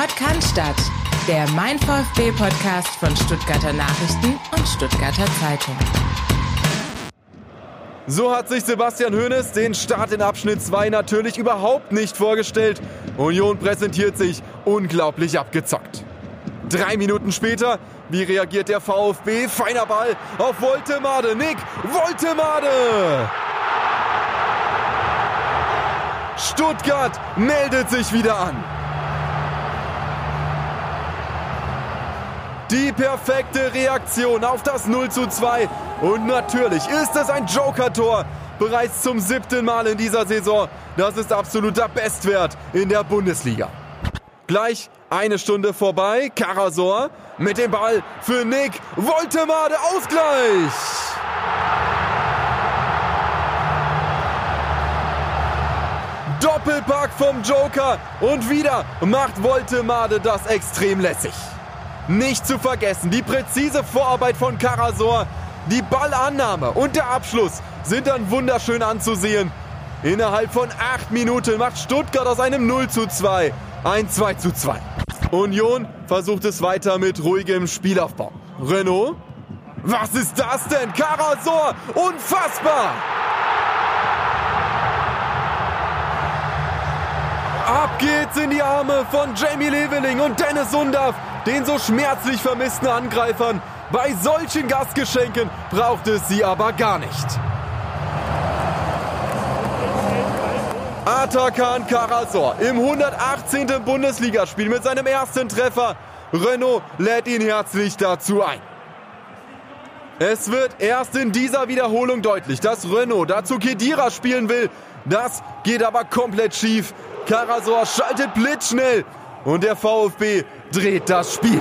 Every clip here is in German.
Bad Cannstatt, der Mein VfB-Podcast von Stuttgarter Nachrichten und Stuttgarter Zeitung. So hat sich Sebastian Hoeneß den Start in Abschnitt 2 natürlich überhaupt nicht vorgestellt. Union präsentiert sich unglaublich abgezockt. 3 Minuten später, wie reagiert der VfB? Feiner Ball auf Woltemade. Nick Woltemade! Stuttgart meldet sich wieder an. Die perfekte Reaktion auf das 0:2. Und natürlich ist es ein Joker-Tor. Bereits zum 7. Mal in dieser Saison. Das ist absoluter Bestwert in der Bundesliga. Gleich 1 Stunde vorbei. Karasor mit dem Ball für Nick Woltemade. Ausgleich! Doppelpack vom Joker. Und wieder macht Woltemade das extrem lässig. Nicht zu vergessen, die präzise Vorarbeit von Karasor, die Ballannahme und der Abschluss sind dann wunderschön anzusehen. Innerhalb von 8 Minuten macht Stuttgart aus einem 0:2 ein 2:2. Union versucht es weiter mit ruhigem Spielaufbau. Renault? Was ist das denn? Karasor! Unfassbar! Ab geht's in die Arme von Jamie Leveling und Dennis Undaff, den so schmerzlich vermissten Angreifern. Bei solchen Gastgeschenken braucht es sie aber gar nicht. Atakan Karasor im 118. Bundesligaspiel mit seinem ersten Treffer. Renault lädt ihn herzlich dazu ein. Es wird erst in dieser Wiederholung deutlich, dass Renault dazu Khedira spielen will. Das geht aber komplett schief. Karasor schaltet blitzschnell und der VfB dreht das Spiel.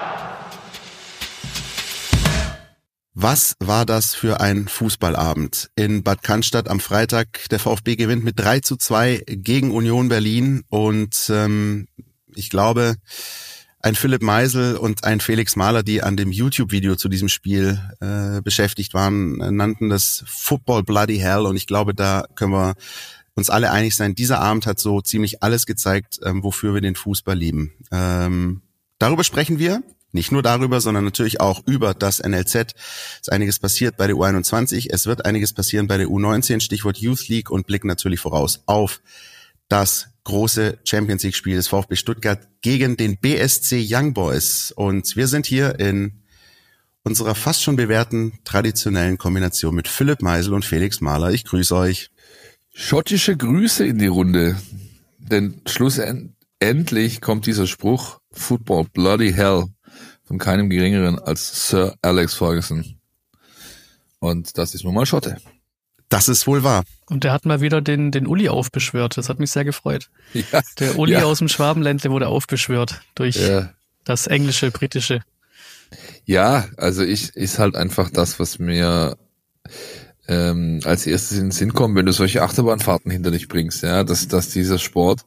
Was war das für ein Fußballabend in Bad Cannstatt am Freitag? Der VfB gewinnt mit 3:2 gegen Union Berlin und ich glaube, ein Philipp Meisel und ein Felix Mahler, die an dem YouTube-Video zu diesem Spiel beschäftigt waren, nannten das Football Bloody Hell und ich glaube, da können wir uns alle einig sein, dieser Abend hat so ziemlich alles gezeigt, wofür wir den Fußball lieben. Darüber sprechen wir, nicht nur darüber, sondern natürlich auch über das NLZ. Es ist einiges passiert bei der U21, es wird einiges passieren bei der U19, Stichwort Youth League und blicken natürlich voraus auf das große Champions League Spiel des VfB Stuttgart gegen den BSC Young Boys. Und wir sind hier in unserer fast schon bewährten traditionellen Kombination mit Philipp Meisel und Felix Mahler. Ich grüße euch. Schottische Grüße in die Runde, denn schlussendlich kommt dieser Spruch Football Bloody Hell von keinem geringeren als Sir Alex Ferguson. Und das ist nun mal Schotte. Das ist wohl wahr. Und der hat mal wieder den Uli aufbeschwört. Das hat mich sehr gefreut. Ja, der Uli aus dem Schwabenländle wurde aufbeschwört durch das Englische, Britische. Ja, also ist halt einfach das, was mir als erstes in den Sinn kommt, wenn du solche Achterbahnfahrten hinter dich bringst, ja, dass dieser Sport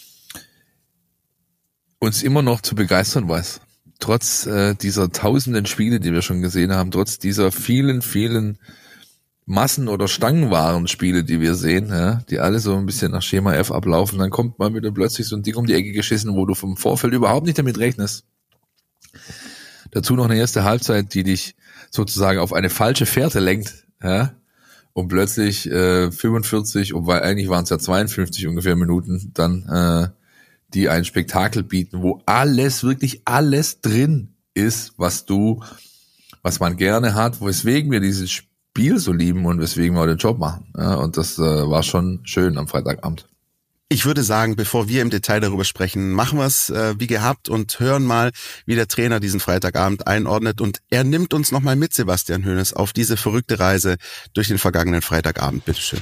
uns immer noch zu begeistern weiß. Trotz dieser tausenden Spiele, die wir schon gesehen haben, trotz dieser vielen, vielen Massen- oder Stangenwaren-Spiele, die wir sehen, ja, die alle so ein bisschen nach Schema F ablaufen, dann kommt mal wieder plötzlich so ein Ding um die Ecke geschissen, wo du vom Vorfeld überhaupt nicht damit rechnest. Dazu noch eine erste Halbzeit, die dich sozusagen auf eine falsche Fährte lenkt, ja, und plötzlich 45, obwohl eigentlich waren es ja 52 ungefähr Minuten, dann die ein Spektakel bieten, wo alles, wirklich alles drin ist, was man gerne hat, weswegen wir dieses Spiel so lieben und weswegen wir den Job machen. Ja, und das war schon schön am Freitagabend. Ich würde sagen, bevor wir im Detail darüber sprechen, machen wir es wie gehabt und hören mal, wie der Trainer diesen Freitagabend einordnet. Und er nimmt uns nochmal mit, Sebastian Hoeneß, auf diese verrückte Reise durch den vergangenen Freitagabend. Bitteschön.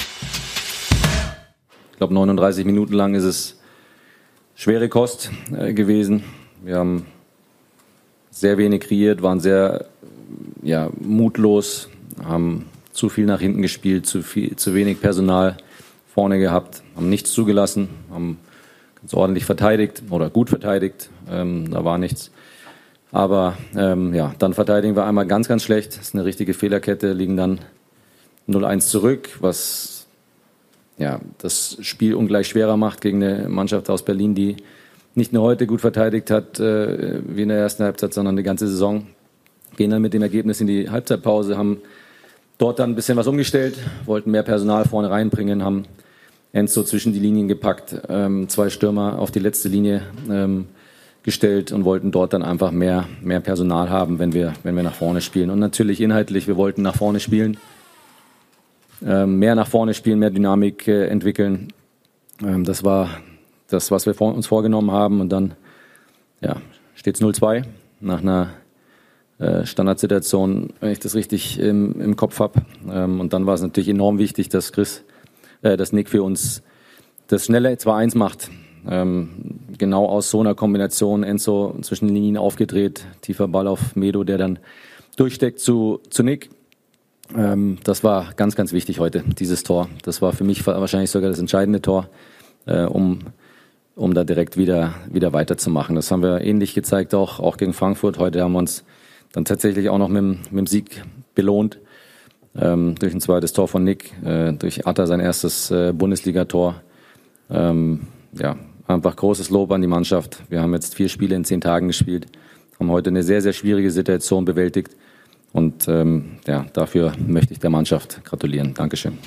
Ich glaube, 39 Minuten lang ist es schwere Kost gewesen. Wir haben sehr wenig kreiert, waren sehr mutlos, haben zu viel nach hinten gespielt, zu wenig Personal vorne gehabt, haben nichts zugelassen, haben ganz ordentlich verteidigt oder gut verteidigt, da war nichts. Aber dann verteidigen wir einmal ganz, ganz schlecht, das ist eine richtige Fehlerkette, liegen dann 0-1 zurück, was das Spiel ungleich schwerer macht gegen eine Mannschaft aus Berlin, die nicht nur heute gut verteidigt hat, wie in der ersten Halbzeit, sondern die ganze Saison. Gehen dann mit dem Ergebnis in die Halbzeitpause, haben dort dann ein bisschen was umgestellt, wollten mehr Personal vorne reinbringen, haben Enzo zwischen die Linien gepackt, 2 Stürmer auf die letzte Linie gestellt und wollten dort dann einfach mehr Personal haben, wenn wir nach vorne spielen. Und natürlich inhaltlich, wir wollten nach vorne spielen, mehr nach vorne spielen, mehr Dynamik entwickeln. Das war das, was wir uns vorgenommen haben. Und dann steht es 0-2 nach einer Standardsituation, wenn ich das richtig im Kopf habe. Und dann war es natürlich enorm wichtig, dass Nick für uns das schnelle 2-1 macht. Genau aus so einer Kombination, Enzo zwischen den Linien aufgedreht, tiefer Ball auf Medo, der dann durchsteckt zu Nick. Das war ganz, ganz wichtig heute, dieses Tor. Das war für mich wahrscheinlich sogar das entscheidende Tor, um da direkt wieder weiterzumachen. Das haben wir ähnlich gezeigt, auch gegen Frankfurt. Heute haben wir uns dann tatsächlich auch noch mit dem Sieg belohnt. Durch ein zweites Tor von Nick, durch Atta sein erstes Bundesligator. Einfach großes Lob an die Mannschaft. Wir haben jetzt 4 Spiele in 10 Tagen gespielt, haben heute eine sehr, sehr schwierige Situation bewältigt. Und dafür möchte ich der Mannschaft gratulieren. Dankeschön.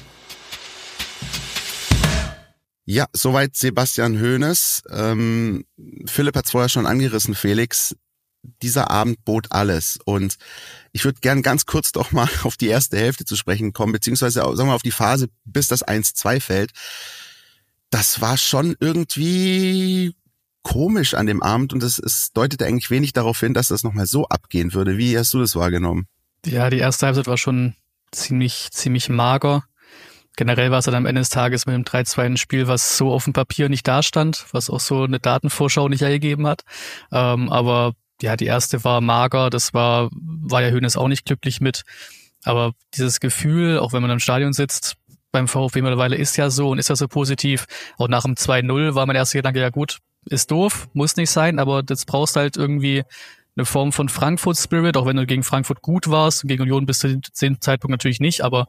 Ja, soweit Sebastian Hoeneß. Philipp hat es vorher schon angerissen, Felix. Dieser Abend bot alles. Und ich würde gern ganz kurz doch mal auf die erste Hälfte zu sprechen kommen, beziehungsweise sagen wir mal auf die Phase, bis das 1-2 fällt. Das war schon irgendwie komisch an dem Abend und es deutete eigentlich wenig darauf hin, dass das nochmal so abgehen würde. Wie hast du das wahrgenommen? Ja, die erste Halbzeit war schon ziemlich mager. Generell war es dann am Ende des Tages mit dem 3-2 ein Spiel, was so auf dem Papier nicht dastand, was auch so eine Datenvorschau nicht ergeben hat. Aber ja, die erste war mager, das war ja Hoeneß auch nicht glücklich mit. Aber dieses Gefühl, auch wenn man im Stadion sitzt, beim VfB mittlerweile ist ja so positiv. Auch nach dem 2-0 war mein erster Gedanke, ja gut, ist doof, muss nicht sein, aber das brauchst halt irgendwie eine Form von Frankfurt-Spirit, auch wenn du gegen Frankfurt gut warst, gegen Union bis zu dem Zeitpunkt natürlich nicht, aber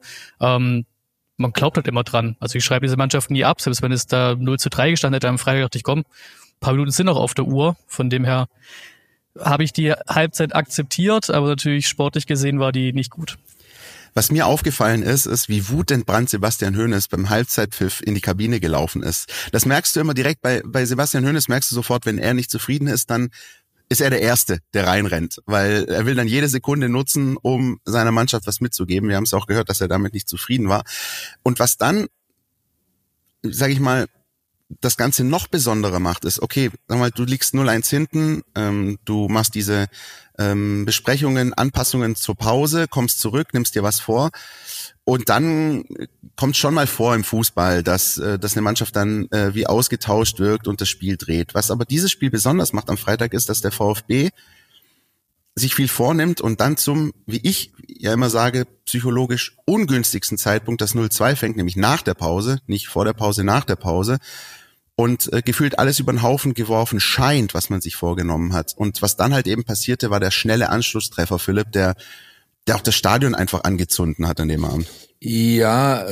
man glaubt halt immer dran. Also ich schreibe diese Mannschaft nie ab, selbst wenn es da 0-3 gestanden hätte am Freitag, dachte ich, komm, ein paar Minuten sind noch auf der Uhr, von dem her habe ich die Halbzeit akzeptiert, aber natürlich sportlich gesehen war die nicht gut. Was mir aufgefallen ist, wie wutentbrannt Sebastian Hoeneß beim Halbzeitpfiff in die Kabine gelaufen ist. Das merkst du immer direkt bei Sebastian Hoeneß, merkst du sofort, wenn er nicht zufrieden ist, dann ist er der Erste, der reinrennt, weil er will dann jede Sekunde nutzen, um seiner Mannschaft was mitzugeben. Wir haben es auch gehört, dass er damit nicht zufrieden war. Und was dann, sage ich mal, das Ganze noch besonderer macht, ist, okay, sag mal, du liegst 0-1 hinten, du machst diese Besprechungen, Anpassungen zur Pause, kommst zurück, nimmst dir was vor und dann kommt schon mal vor im Fußball, dass eine Mannschaft dann wie ausgetauscht wirkt und das Spiel dreht. Was aber dieses Spiel besonders macht am Freitag ist, dass der VfB sich viel vornimmt und dann zum, wie ich ja immer sage, psychologisch ungünstigsten Zeitpunkt das 0-2 fängt, nämlich nach der Pause, nicht vor der Pause, nach der Pause. Und gefühlt alles über den Haufen geworfen scheint, was man sich vorgenommen hat. Und was dann halt eben passierte, war der schnelle Anschlusstreffer, Philipp, der auch das Stadion einfach angezündet hat an dem Abend. Ja,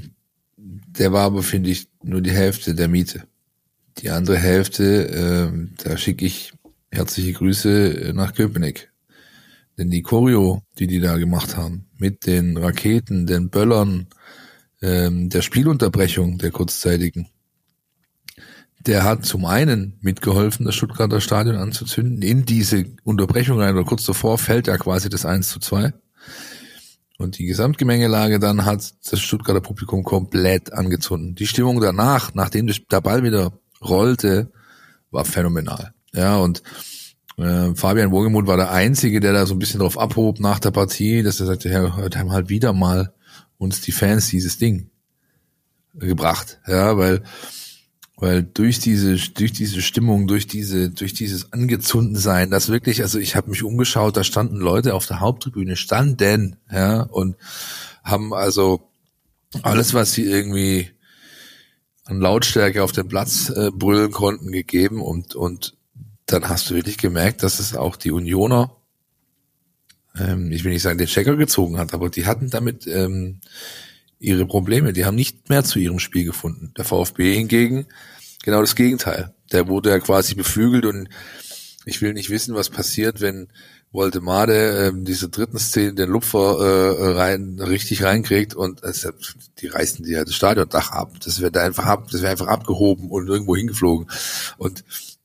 der war aber, finde ich, nur die Hälfte der Miete. Die andere Hälfte, da schicke ich herzliche Grüße nach Köpenick. Denn die Choreo, die da gemacht haben, mit den Raketen, den Böllern, der Spielunterbrechung, der kurzzeitigen, der hat zum einen mitgeholfen, das Stuttgarter Stadion anzuzünden. In diese Unterbrechung rein oder kurz davor fällt ja quasi das 1-2. Und die Gesamtgemengelage dann hat das Stuttgarter Publikum komplett angezündet. Die Stimmung danach, nachdem der Ball wieder rollte, war phänomenal. Ja, und Fabian Wohlgemuth war der Einzige, der da so ein bisschen drauf abhob nach der Partie, dass er sagte, ja, heute haben halt wieder mal uns die Fans dieses Ding gebracht. Ja, weil durch diese Stimmung, durch dieses Angezundensein, das wirklich, also ich habe mich umgeschaut, da standen Leute auf der Haupttribüne, ja, und haben also alles, was sie irgendwie an Lautstärke auf dem Platz brüllen konnten, gegeben und dann hast du wirklich gemerkt, dass es auch die Unioner, ich will nicht sagen, den Checker gezogen hat, aber die hatten damit ihre Probleme. Die haben nicht mehr zu ihrem Spiel gefunden. Der VfB hingegen genau das Gegenteil. Der wurde ja quasi beflügelt und ich will nicht wissen, was passiert, wenn Woltemade diese dritten Szene den Lupfer richtig reinkriegt und die reißen dir das Stadiondach ab. Das wäre einfach abgehoben und irgendwo hingeflogen. Und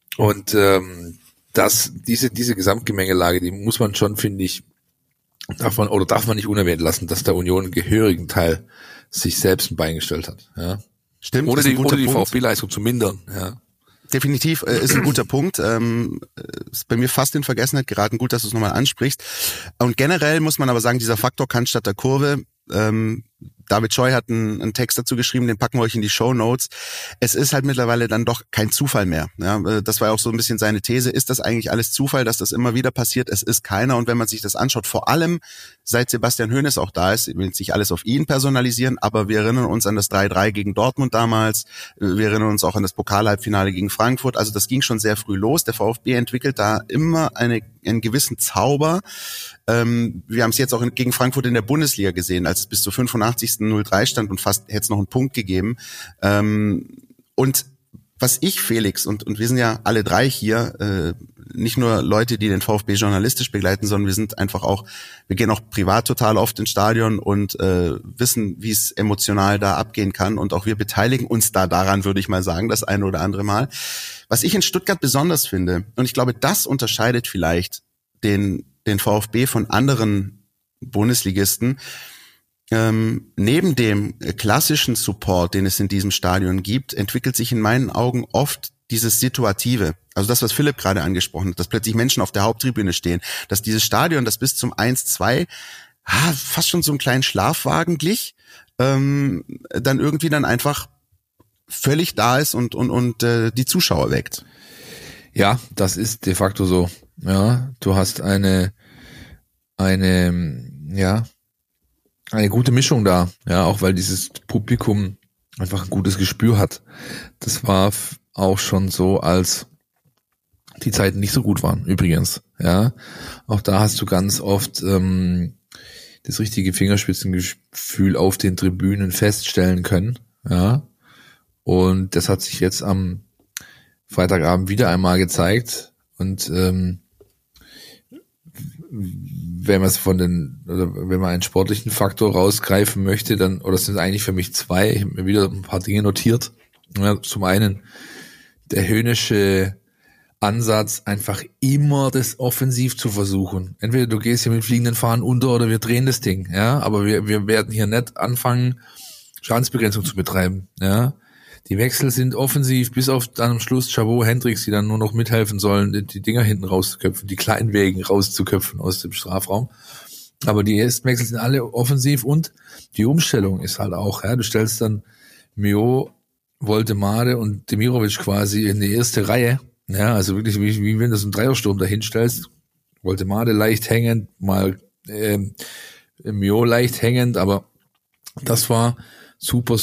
diese Gesamtgemengelage, die muss man schon, finde ich, darf man nicht unerwähnt lassen, dass der Union einen gehörigen Teil sich selbst ein Bein gestellt hat. Ja. Stimmt. Ohne die VfB-Leistung zu mindern. Ja. Definitiv ist ein guter Punkt. Ist bei mir fast in Vergessenheit geraten. Gut, dass du es nochmal ansprichst. Und generell muss man aber sagen, dieser Faktor Cannstatt der Kurve, David Scheu hat einen Text dazu geschrieben, den packen wir euch in die Shownotes. Es ist halt mittlerweile dann doch kein Zufall mehr. Ja, das war ja auch so ein bisschen seine These. Ist das eigentlich alles Zufall, dass das immer wieder passiert? Es ist keiner. Und wenn man sich das anschaut, vor allem seit Sebastian Hoeneß auch da ist, will sich alles auf ihn personalisieren, aber wir erinnern uns an das 3-3 gegen Dortmund damals. Wir erinnern uns auch an das Pokalhalbfinale gegen Frankfurt. Also das ging schon sehr früh los. Der VfB entwickelt da immer einen gewissen Zauber. Wir haben es jetzt auch gegen Frankfurt in der Bundesliga gesehen, als es bis zur 85. 0-3 stand und fast hätte es noch einen Punkt gegeben. Und was ich, Felix, und wir sind ja alle drei hier, nicht nur Leute, die den VfB journalistisch begleiten, sondern wir sind einfach auch, wir gehen auch privat total oft ins Stadion und wissen, wie es emotional da abgehen kann. Und auch wir beteiligen uns da daran, würde ich mal sagen, das eine oder andere Mal. Was ich in Stuttgart besonders finde, und ich glaube, das unterscheidet vielleicht den VfB von anderen Bundesligisten, neben dem klassischen Support, den es in diesem Stadion gibt, entwickelt sich in meinen Augen oft dieses Situative. Also das, was Philipp gerade angesprochen hat, dass plötzlich Menschen auf der Haupttribüne stehen, dass dieses Stadion, das bis zum 1-2 fast schon so einen kleinen Schlafwagen glich, dann irgendwie dann einfach völlig da ist und die Zuschauer weckt. Ja, das ist de facto so. Ja, du hast eine gute Mischung da, ja, auch weil dieses Publikum einfach ein gutes Gespür hat. Das war auch schon so, als die Zeiten nicht so gut waren, übrigens, ja. Auch da hast du ganz oft das richtige Fingerspitzengefühl auf den Tribünen feststellen können, ja. Und das hat sich jetzt am Freitagabend wieder einmal gezeigt und wenn man einen sportlichen Faktor rausgreifen möchte, dann, oder es sind eigentlich für mich zwei, ich habe mir wieder ein paar Dinge notiert. Ja, zum einen der Hoeneßsche Ansatz, einfach immer das offensiv zu versuchen. Entweder du gehst hier mit fliegenden Fahnen unter oder wir drehen das Ding, ja, aber wir werden hier nicht anfangen, Schadensbegrenzung zu betreiben, ja. Die Wechsel sind offensiv, bis auf dann am Schluss Chabot, Hendricks, die dann nur noch mithelfen sollen, die Dinger hinten rauszuköpfen, die kleinen Wegen rauszuköpfen aus dem Strafraum. Aber die ersten Wechsel sind alle offensiv und die Umstellung ist halt auch, ja, du stellst dann Mio, Woltemade und Demirovic quasi in die erste Reihe, ja, also wirklich wie wenn du so einen Dreiersturm dahin stellst, Woltemade leicht hängend, mal Mio leicht hängend, aber das war super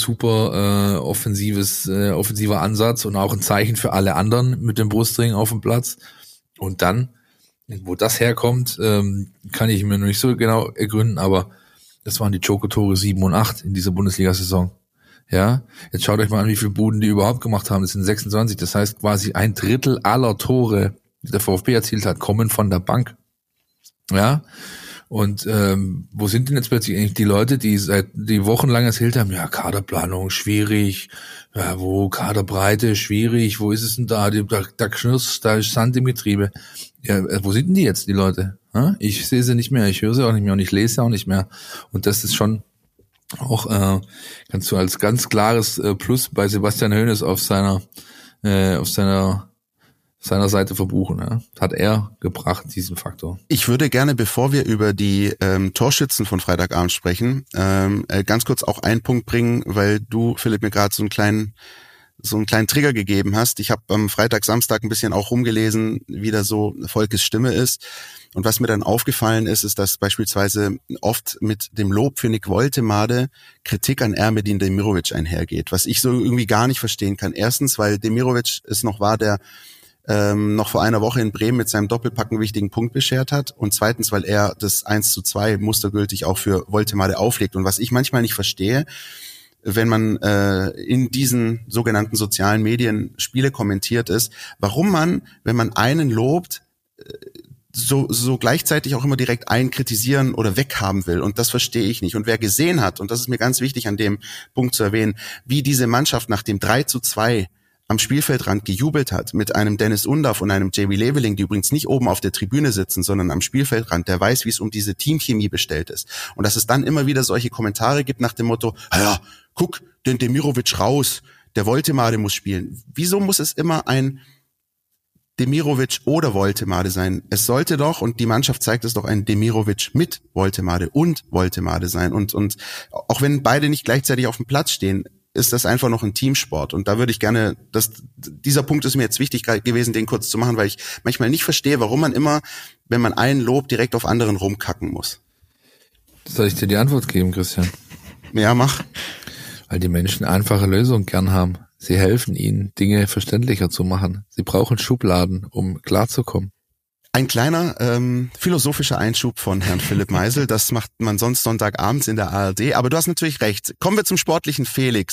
offensiver Ansatz und auch ein Zeichen für alle anderen mit dem Brustring auf dem Platz. Und dann, wo das herkommt, kann ich mir noch nicht so genau ergründen, aber das waren die Joker-Tore 7 und 8 in dieser Bundesliga-Saison. Ja, jetzt schaut euch mal an, wie viele Buden die überhaupt gemacht haben. Das sind 26. Das heißt, quasi ein Drittel aller Tore, die der VfB erzielt hat, kommen von der Bank. Ja. Und wo sind denn jetzt plötzlich eigentlich die Leute, die wochenlang erzählt haben, ja, Kaderplanung schwierig, ja, wo Kaderbreite schwierig, wo ist es denn da? Da knirscht, da ist Sand im Getriebe. Ja, wo sind denn die jetzt, die Leute? Ja? Ich sehe sie nicht mehr, ich höre sie auch nicht mehr und ich lese sie auch nicht mehr. Und das ist schon auch, kannst du als ganz klares Plus bei Sebastian Hoeneß auf seiner Seite verbuchen. Ja. Hat er gebracht, diesen Faktor. Ich würde gerne, bevor wir über die Torschützen von Freitagabend sprechen, ganz kurz auch einen Punkt bringen, weil du, Philipp, mir gerade so einen kleinen Trigger gegeben hast. Ich habe am Freitag, Samstag ein bisschen auch rumgelesen, wie da so Volkes Stimme ist. Und was mir dann aufgefallen ist, dass beispielsweise oft mit dem Lob für Nick Woltemade Kritik an Ermedin Demirovic einhergeht, was ich so irgendwie gar nicht verstehen kann. Erstens, weil Demirovic es noch war, der noch vor einer Woche in Bremen mit seinem Doppelpack einen wichtigen Punkt beschert hat. Und zweitens, weil er das 1:2 mustergültig auch für Woltemade auflegt. Und was ich manchmal nicht verstehe, wenn man in diesen sogenannten sozialen Medien Spiele kommentiert ist, warum man, wenn man einen lobt, so gleichzeitig auch immer direkt einen kritisieren oder weghaben will. Und das verstehe ich nicht. Und wer gesehen hat, und das ist mir ganz wichtig an dem Punkt zu erwähnen, wie diese Mannschaft nach dem 3:2 am Spielfeldrand gejubelt hat, mit einem Dennis Undaff und einem JB Leveling, die übrigens nicht oben auf der Tribüne sitzen, sondern am Spielfeldrand, der weiß, wie es um diese Teamchemie bestellt ist. Und dass es dann immer wieder solche Kommentare gibt nach dem Motto, ja, guck, den Demirovic raus, der Woltemade muss spielen. Wieso muss es immer ein Demirovic oder Woltemade sein? Es sollte doch, und die Mannschaft zeigt es doch, ein Demirovic mit Woltemade und Woltemade sein. Und auch wenn beide nicht gleichzeitig auf dem Platz stehen, ist das einfach noch ein Teamsport. Und da würde ich gerne, dieser Punkt ist mir jetzt wichtig gewesen, den kurz zu machen, weil ich manchmal nicht verstehe, warum man immer, wenn man einen lobt, direkt auf anderen rumkacken muss. Soll ich dir die Antwort geben, Christian? Ja, mach. Weil die Menschen einfache Lösungen gern haben. Sie helfen ihnen, Dinge verständlicher zu machen. Sie brauchen Schubladen, um klarzukommen. Ein kleiner philosophischer Einschub von Herrn Philipp Meisel, das macht man sonst Sonntagabends in der ARD, aber du hast natürlich recht. Kommen wir zum sportlichen Felix.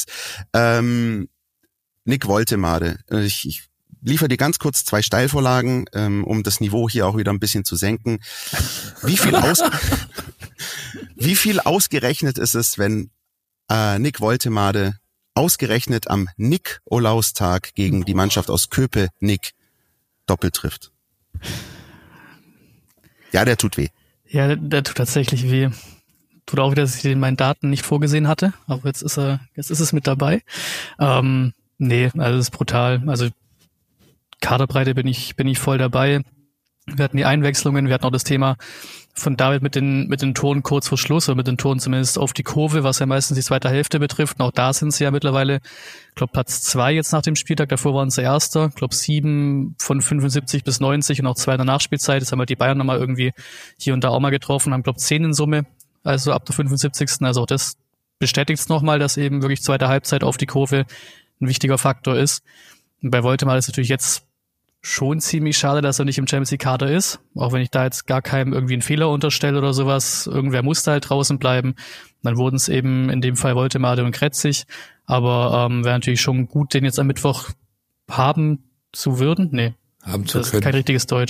Nick Woltemade, ich liefere dir ganz kurz 2 Steilvorlagen, um das Niveau hier auch wieder ein bisschen zu senken. Wie viel ausgerechnet ist es, wenn Nick Woltemade ausgerechnet am Nikolaustag gegen die Mannschaft aus Köpenick doppelt trifft? Ja, der tut weh. Ja, der tut tatsächlich weh. Tut auch wieder, dass ich den in meinen Daten nicht vorgesehen hatte, aber jetzt ist es mit dabei. Nee, also das ist brutal. Also Kaderbreite bin ich voll dabei. Wir hatten die Einwechslungen, wir hatten auch das Thema von David mit den Toren kurz vor Schluss, oder mit den Toren zumindest auf die Kurve, was ja meistens die zweite Hälfte betrifft. Und auch da sind sie ja mittlerweile, ich glaube, Platz 2 jetzt nach dem Spieltag. Davor waren sie Erster. Ich glaube, 7 von 75 bis 90 und auch 2 in der Nachspielzeit. Das haben halt die Bayern nochmal irgendwie hier und da auch mal getroffen, haben, glaube ich, 10 in Summe, also ab der 75. Also auch das bestätigt es nochmal, dass eben wirklich zweite Halbzeit auf die Kurve ein wichtiger Faktor ist. Und bei Woltemade ist natürlich jetzt schon ziemlich schade, dass er nicht im Champions League Kader ist, auch wenn ich da jetzt gar keinem irgendwie einen Fehler unterstelle oder sowas. Irgendwer musste halt draußen bleiben. Dann wurden es eben in dem Fall Woltemade und Kretzig, aber wäre natürlich schon gut, den jetzt am Mittwoch haben zu würden. Nee, haben zu das können. Ist kein richtiges Deutsch.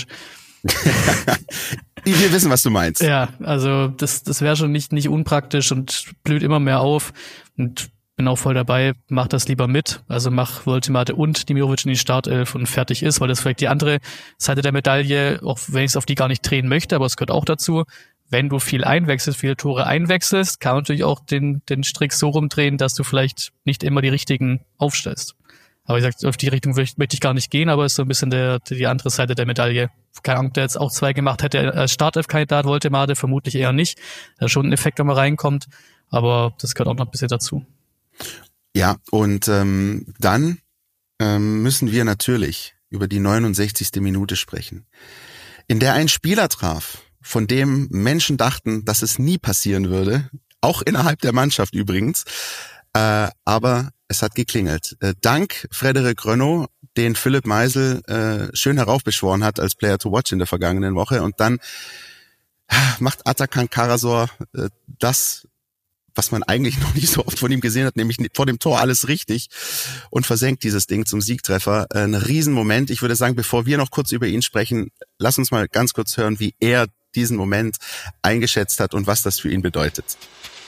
Wir wissen, was du meinst. Ja, also das wäre schon nicht unpraktisch und blüht immer mehr auf, und bin auch voll dabei, mach das lieber mit. Also mach Woltemade und Demirovic in die Startelf und fertig ist, weil das vielleicht die andere Seite der Medaille, auch wenn ich es auf die gar nicht drehen möchte, aber es gehört auch dazu, wenn du viel einwechselst, viele Tore einwechselst, kann man natürlich auch den Strick so rumdrehen, dass du vielleicht nicht immer die richtigen aufstellst. Aber wie gesagt, auf die Richtung möchte ich gar nicht gehen, aber es ist so ein bisschen die andere Seite der Medaille. Keine Ahnung, ob der jetzt auch 2 gemacht hätte als Startelf-Kandidat, Woltemade, vermutlich eher nicht. Da ist schon ein Effekt, wenn man reinkommt, aber das gehört auch noch ein bisschen dazu. Ja, und dann müssen wir natürlich über die 69. Minute sprechen, in der ein Spieler traf, von dem Menschen dachten, dass es nie passieren würde, auch innerhalb der Mannschaft übrigens, aber es hat geklingelt. Dank Frederik Rönno, den Philipp Meisel schön heraufbeschworen hat als Player to Watch in der vergangenen Woche, und dann macht Atakan Karasor das, was man eigentlich noch nicht so oft von ihm gesehen hat, nämlich vor dem Tor alles richtig, und versenkt dieses Ding zum Siegtreffer. Ein Riesenmoment. Ich würde sagen, bevor wir noch kurz über ihn sprechen, lass uns mal ganz kurz hören, wie er diesen Moment eingeschätzt hat und was das für ihn bedeutet.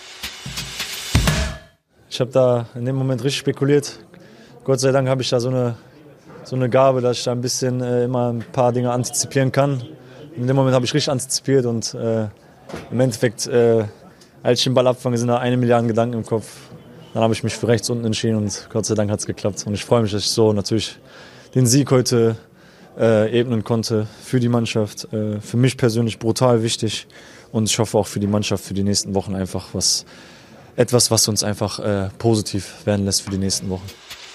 Ich habe da in dem Moment richtig spekuliert. Gott sei Dank habe ich da so eine Gabe, dass ich da ein bisschen immer ein paar Dinge antizipieren kann. In dem Moment habe ich richtig antizipiert und im Endeffekt als ich den Ball abfange, sind da 1 Milliarde Gedanken im Kopf. Dann habe ich mich für rechts unten entschieden und Gott sei Dank hat es geklappt. Und ich freue mich, dass ich so natürlich den Sieg heute ebnen konnte für die Mannschaft. Für mich persönlich brutal wichtig, und ich hoffe auch für die Mannschaft für die nächsten Wochen einfach etwas, was uns einfach positiv werden lässt für die nächsten Wochen.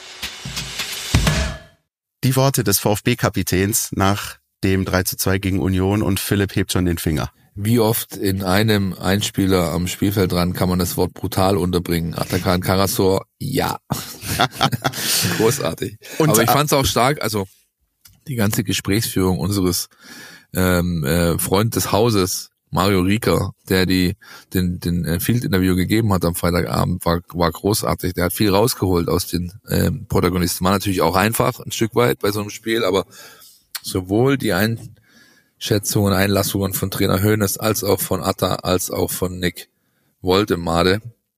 Die Worte des VfB-Kapitäns nach dem 3:2 gegen Union, und Philipp hebt schon den Finger. Wie oft in einem Einspieler am Spielfeldrand kann man das Wort brutal unterbringen? Atakan Karasor, ja. Großartig. Und aber ich fand es auch stark, also die ganze Gesprächsführung unseres Freund des Hauses, Mario Rieker, der den Field-Interview gegeben hat am Freitagabend, war großartig. Der hat viel rausgeholt aus den Protagonisten. War natürlich auch einfach, ein Stück weit bei so einem Spiel, aber sowohl die Einschätzungen, Einlassungen von Trainer Hoeneß als auch von Atta, als auch von Nick Woltemade,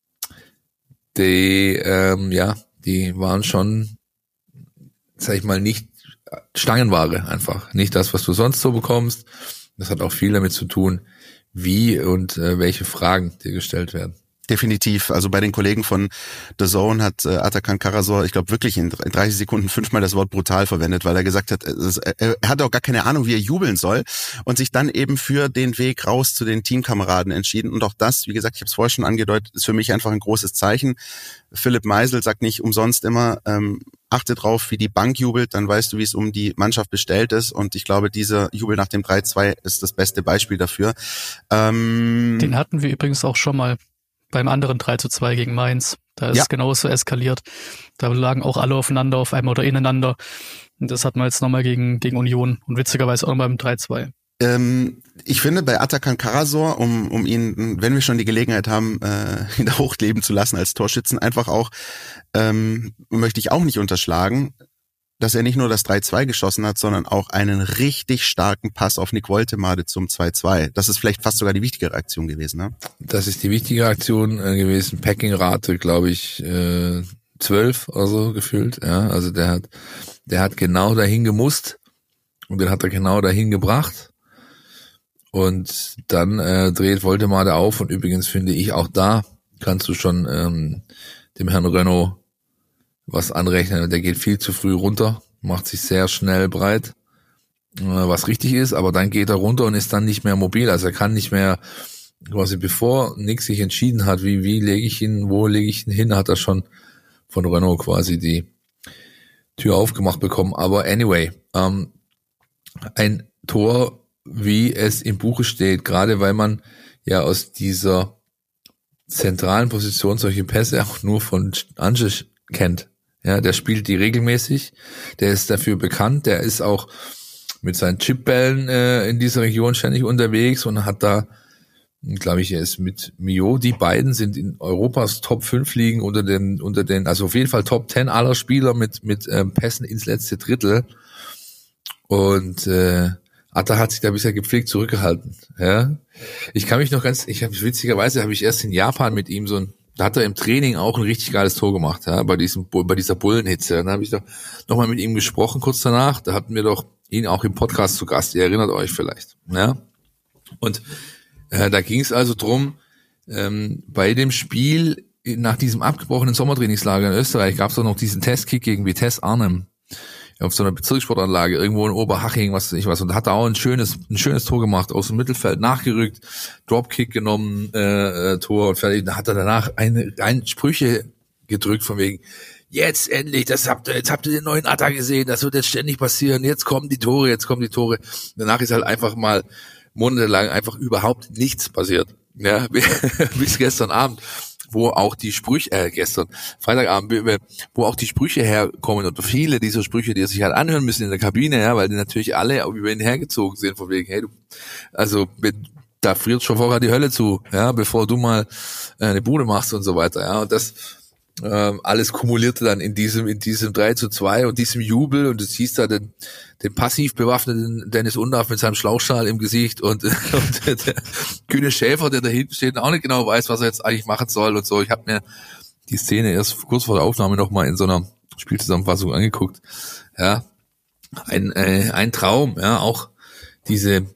die waren schon, sag ich mal, nicht Stangenware einfach. Nicht das, was du sonst so bekommst. Das hat auch viel damit zu tun, wie und welche Fragen dir gestellt werden. Definitiv. Also bei den Kollegen von The Zone hat Atakan Karasor, ich glaube wirklich in 30 Sekunden 5-mal das Wort brutal verwendet, weil er gesagt hat, er hat auch gar keine Ahnung, wie er jubeln soll und sich dann eben für den Weg raus zu den Teamkameraden entschieden. Und auch das, wie gesagt, ich habe es vorher schon angedeutet, ist für mich einfach ein großes Zeichen. Philipp Meisel sagt nicht umsonst immer, achte drauf, wie die Bank jubelt, dann weißt du, wie es um die Mannschaft bestellt ist. Und ich glaube, dieser Jubel nach dem 3-2 ist das beste Beispiel dafür. Den hatten wir übrigens auch schon mal beim anderen 3-2 gegen Mainz. Da ist es genauso eskaliert. Da lagen auch alle aufeinander, auf einmal oder ineinander. Und das hatten wir jetzt nochmal gegen Union und witzigerweise auch beim 3-2. Ich finde bei Atakan Karasor, um ihn, wenn wir schon die Gelegenheit haben, ihn da hochleben zu lassen als Torschützen, einfach auch, möchte ich auch nicht unterschlagen, dass er nicht nur das 3-2 geschossen hat, sondern auch einen richtig starken Pass auf Nick Woltemade zum 2-2. Das ist vielleicht fast sogar die wichtigere Aktion gewesen, ne? Das ist die wichtige Aktion gewesen. Packing-Rate, glaube ich, 12 oder so gefühlt. Ja, also der hat genau dahin gemusst und den hat er genau dahin gebracht. Und dann dreht Woltemade auf und übrigens finde ich auch da kannst du schon dem Herrn Renaud was anrechnen. Der geht viel zu früh runter, macht sich sehr schnell breit, was richtig ist, aber dann geht er runter und ist dann nicht mehr mobil. Also er kann nicht mehr, quasi bevor Nick sich entschieden hat, wie lege ich ihn, wo lege ich ihn hin, hat er schon von Renaud quasi die Tür aufgemacht bekommen. Aber anyway, ein Tor, wie es im Buche steht, gerade weil man ja aus dieser zentralen Position solche Pässe auch nur von Anžič kennt. Ja, der spielt die regelmäßig, der ist dafür bekannt, der ist auch mit seinen Chipbällen in dieser Region ständig unterwegs und hat da, glaube ich, er ist mit Mio, die beiden sind in Europas Top 5 liegen unter den, also auf jeden Fall Top 10 aller Spieler mit Pässen ins letzte Drittel. Und Atta hat sich da bisher gepflegt zurückgehalten. Ja, witzigerweise habe ich erst in Japan mit ihm da hat er im Training auch ein richtig geiles Tor gemacht, ja, bei dieser Bullenhitze. Dann habe ich doch nochmal mit ihm gesprochen kurz danach. Da hatten wir doch ihn auch im Podcast zu Gast. Ihr erinnert euch vielleicht, ja. Und da ging es also drum, bei dem Spiel nach diesem abgebrochenen Sommertrainingslager in Österreich gab es doch noch diesen Testkick gegen Vitesse Arnhem auf so einer Bezirkssportanlage irgendwo in Oberhaching, was weiß ich was, und da hat er auch ein schönes Tor gemacht, aus dem Mittelfeld nachgerückt, Dropkick genommen, Tor und fertig. Da hat er danach ein Sprüche gedrückt von wegen, jetzt endlich, jetzt habt ihr den neuen Atta gesehen, das wird jetzt ständig passieren, jetzt kommen die Tore. Danach ist halt einfach mal monatelang einfach überhaupt nichts passiert. Ja, bis gestern Abend, wo auch die Sprüche, Freitagabend, wo auch die Sprüche herkommen oder viele dieser Sprüche, die er sich halt anhören müssen in der Kabine, ja, weil die natürlich alle über ihn hergezogen sind, von wegen, hey, da friert schon vorher die Hölle zu, ja, bevor du mal eine Bude machst und so weiter, ja, und das alles kumulierte dann in diesem 3-2 und diesem Jubel, und du siehst da den passiv bewaffneten Dennis Undaff mit seinem Schlauchschal im Gesicht und der Kühne Schäfer, der da hinten steht und auch nicht genau weiß, was er jetzt eigentlich machen soll und so. Ich habe mir die Szene erst kurz vor der Aufnahme nochmal in so einer Spielzusammenfassung angeguckt. Ja, ein Traum, ja, auch diese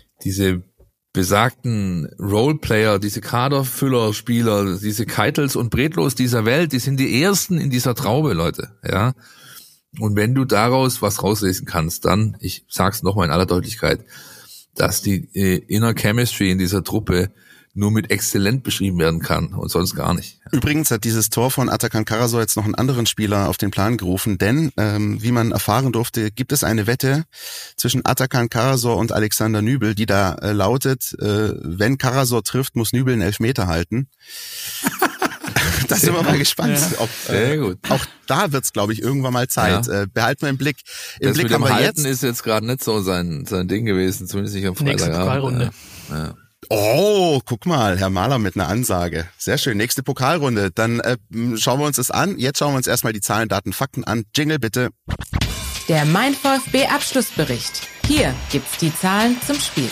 besagten Roleplayer, diese Kaderfüller-Spieler, diese Keitels und Bredlos dieser Welt, die sind die ersten in dieser Traube, Leute, ja. Und wenn du daraus was rauslesen kannst, dann, ich sag's nochmal in aller Deutlichkeit, dass die Inner Chemistry in dieser Truppe nur mit exzellent beschrieben werden kann und sonst gar nicht. Übrigens hat dieses Tor von Atakan Karasor jetzt noch einen anderen Spieler auf den Plan gerufen, denn wie man erfahren durfte, gibt es eine Wette zwischen Atakan Karasor und Alexander Nübel, die da lautet, wenn Karasor trifft, muss Nübel einen Elfmeter halten. Da sind wir mal gespannt. Ja. Sehr gut. Auch da wird's, glaube ich, irgendwann mal Zeit. Ja. Behalten wir im Blick. Das Blick mit dem Halten ist jetzt gerade nicht so sein Ding gewesen, zumindest nicht am Freitagabend. Nächste Pokalrunde. Ja. Oh, guck mal, Herr Mahler mit einer Ansage. Sehr schön. Nächste Pokalrunde. Dann schauen wir uns das an. Jetzt schauen wir uns erstmal die Zahlen, Daten, Fakten an. Jingle bitte. Der Mein VfB Abschlussbericht. Hier gibt's die Zahlen zum Spiel.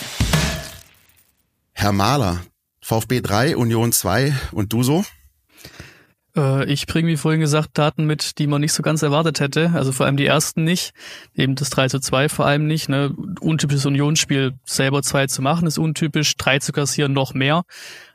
Herr Mahler, VfB 3, Union 2 und du so? Ich bringe, wie vorhin gesagt, Daten mit, die man nicht so ganz erwartet hätte. Also vor allem die ersten nicht. Eben das 3:2 vor allem nicht. Ne? Untypisches Unionsspiel, selber 2 zu machen, ist untypisch. 3 zu kassieren, noch mehr.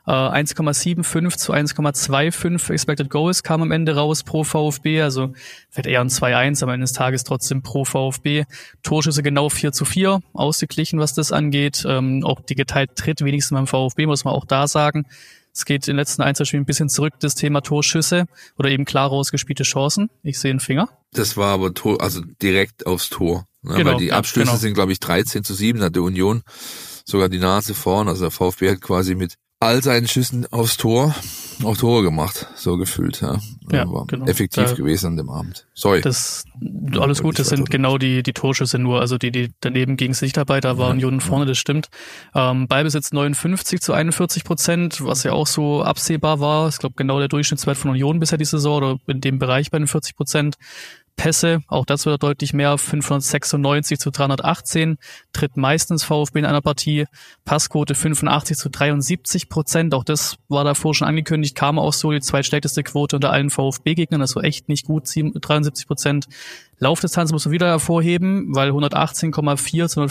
1,75 zu 1,25 Expected Goals kam am Ende raus pro VfB. Also wird eher ein 2-1, am Ende des Tages trotzdem pro VfB. Torschüsse genau 4:4, ausgeglichen, was das angeht. Auch die geteilt Tritt wenigstens beim VfB, muss man auch da sagen. Es geht in den letzten Einzelspielen ein bisschen zurück, das Thema Torschüsse oder eben klar rausgespielte Chancen. Ich sehe einen Finger. Das war aber also direkt aufs Tor. Ne? Genau, weil die Abschlüsse sind, glaube ich, 13:7, hat der Union sogar die Nase vorn. Also der VfB hat quasi mit all seinen Schüssen aufs Tor auch Tore gemacht, so gefühlt. Ja, war genau. Effektiv gewesen an dem Abend. Sorry. Das alles gut, das sind genau die Torschüsse nur, also die daneben gegen sich dabei, da war Union vorne, das stimmt. Ballbesitz 59 zu 41%, was ja auch so absehbar war. Ich glaube genau der Durchschnittswert von Union bisher die Saison oder in dem Bereich bei den 40%. Pässe, auch das wird deutlich mehr, 596 zu 318, tritt meistens VfB in einer Partie, Passquote 85 zu 73%, auch das war davor schon angekündigt, kam auch so die zweitschlechteste Quote unter allen VfB-Gegnern, also echt nicht gut, 73%. Laufdistanz muss man wieder hervorheben, weil 118,4 zu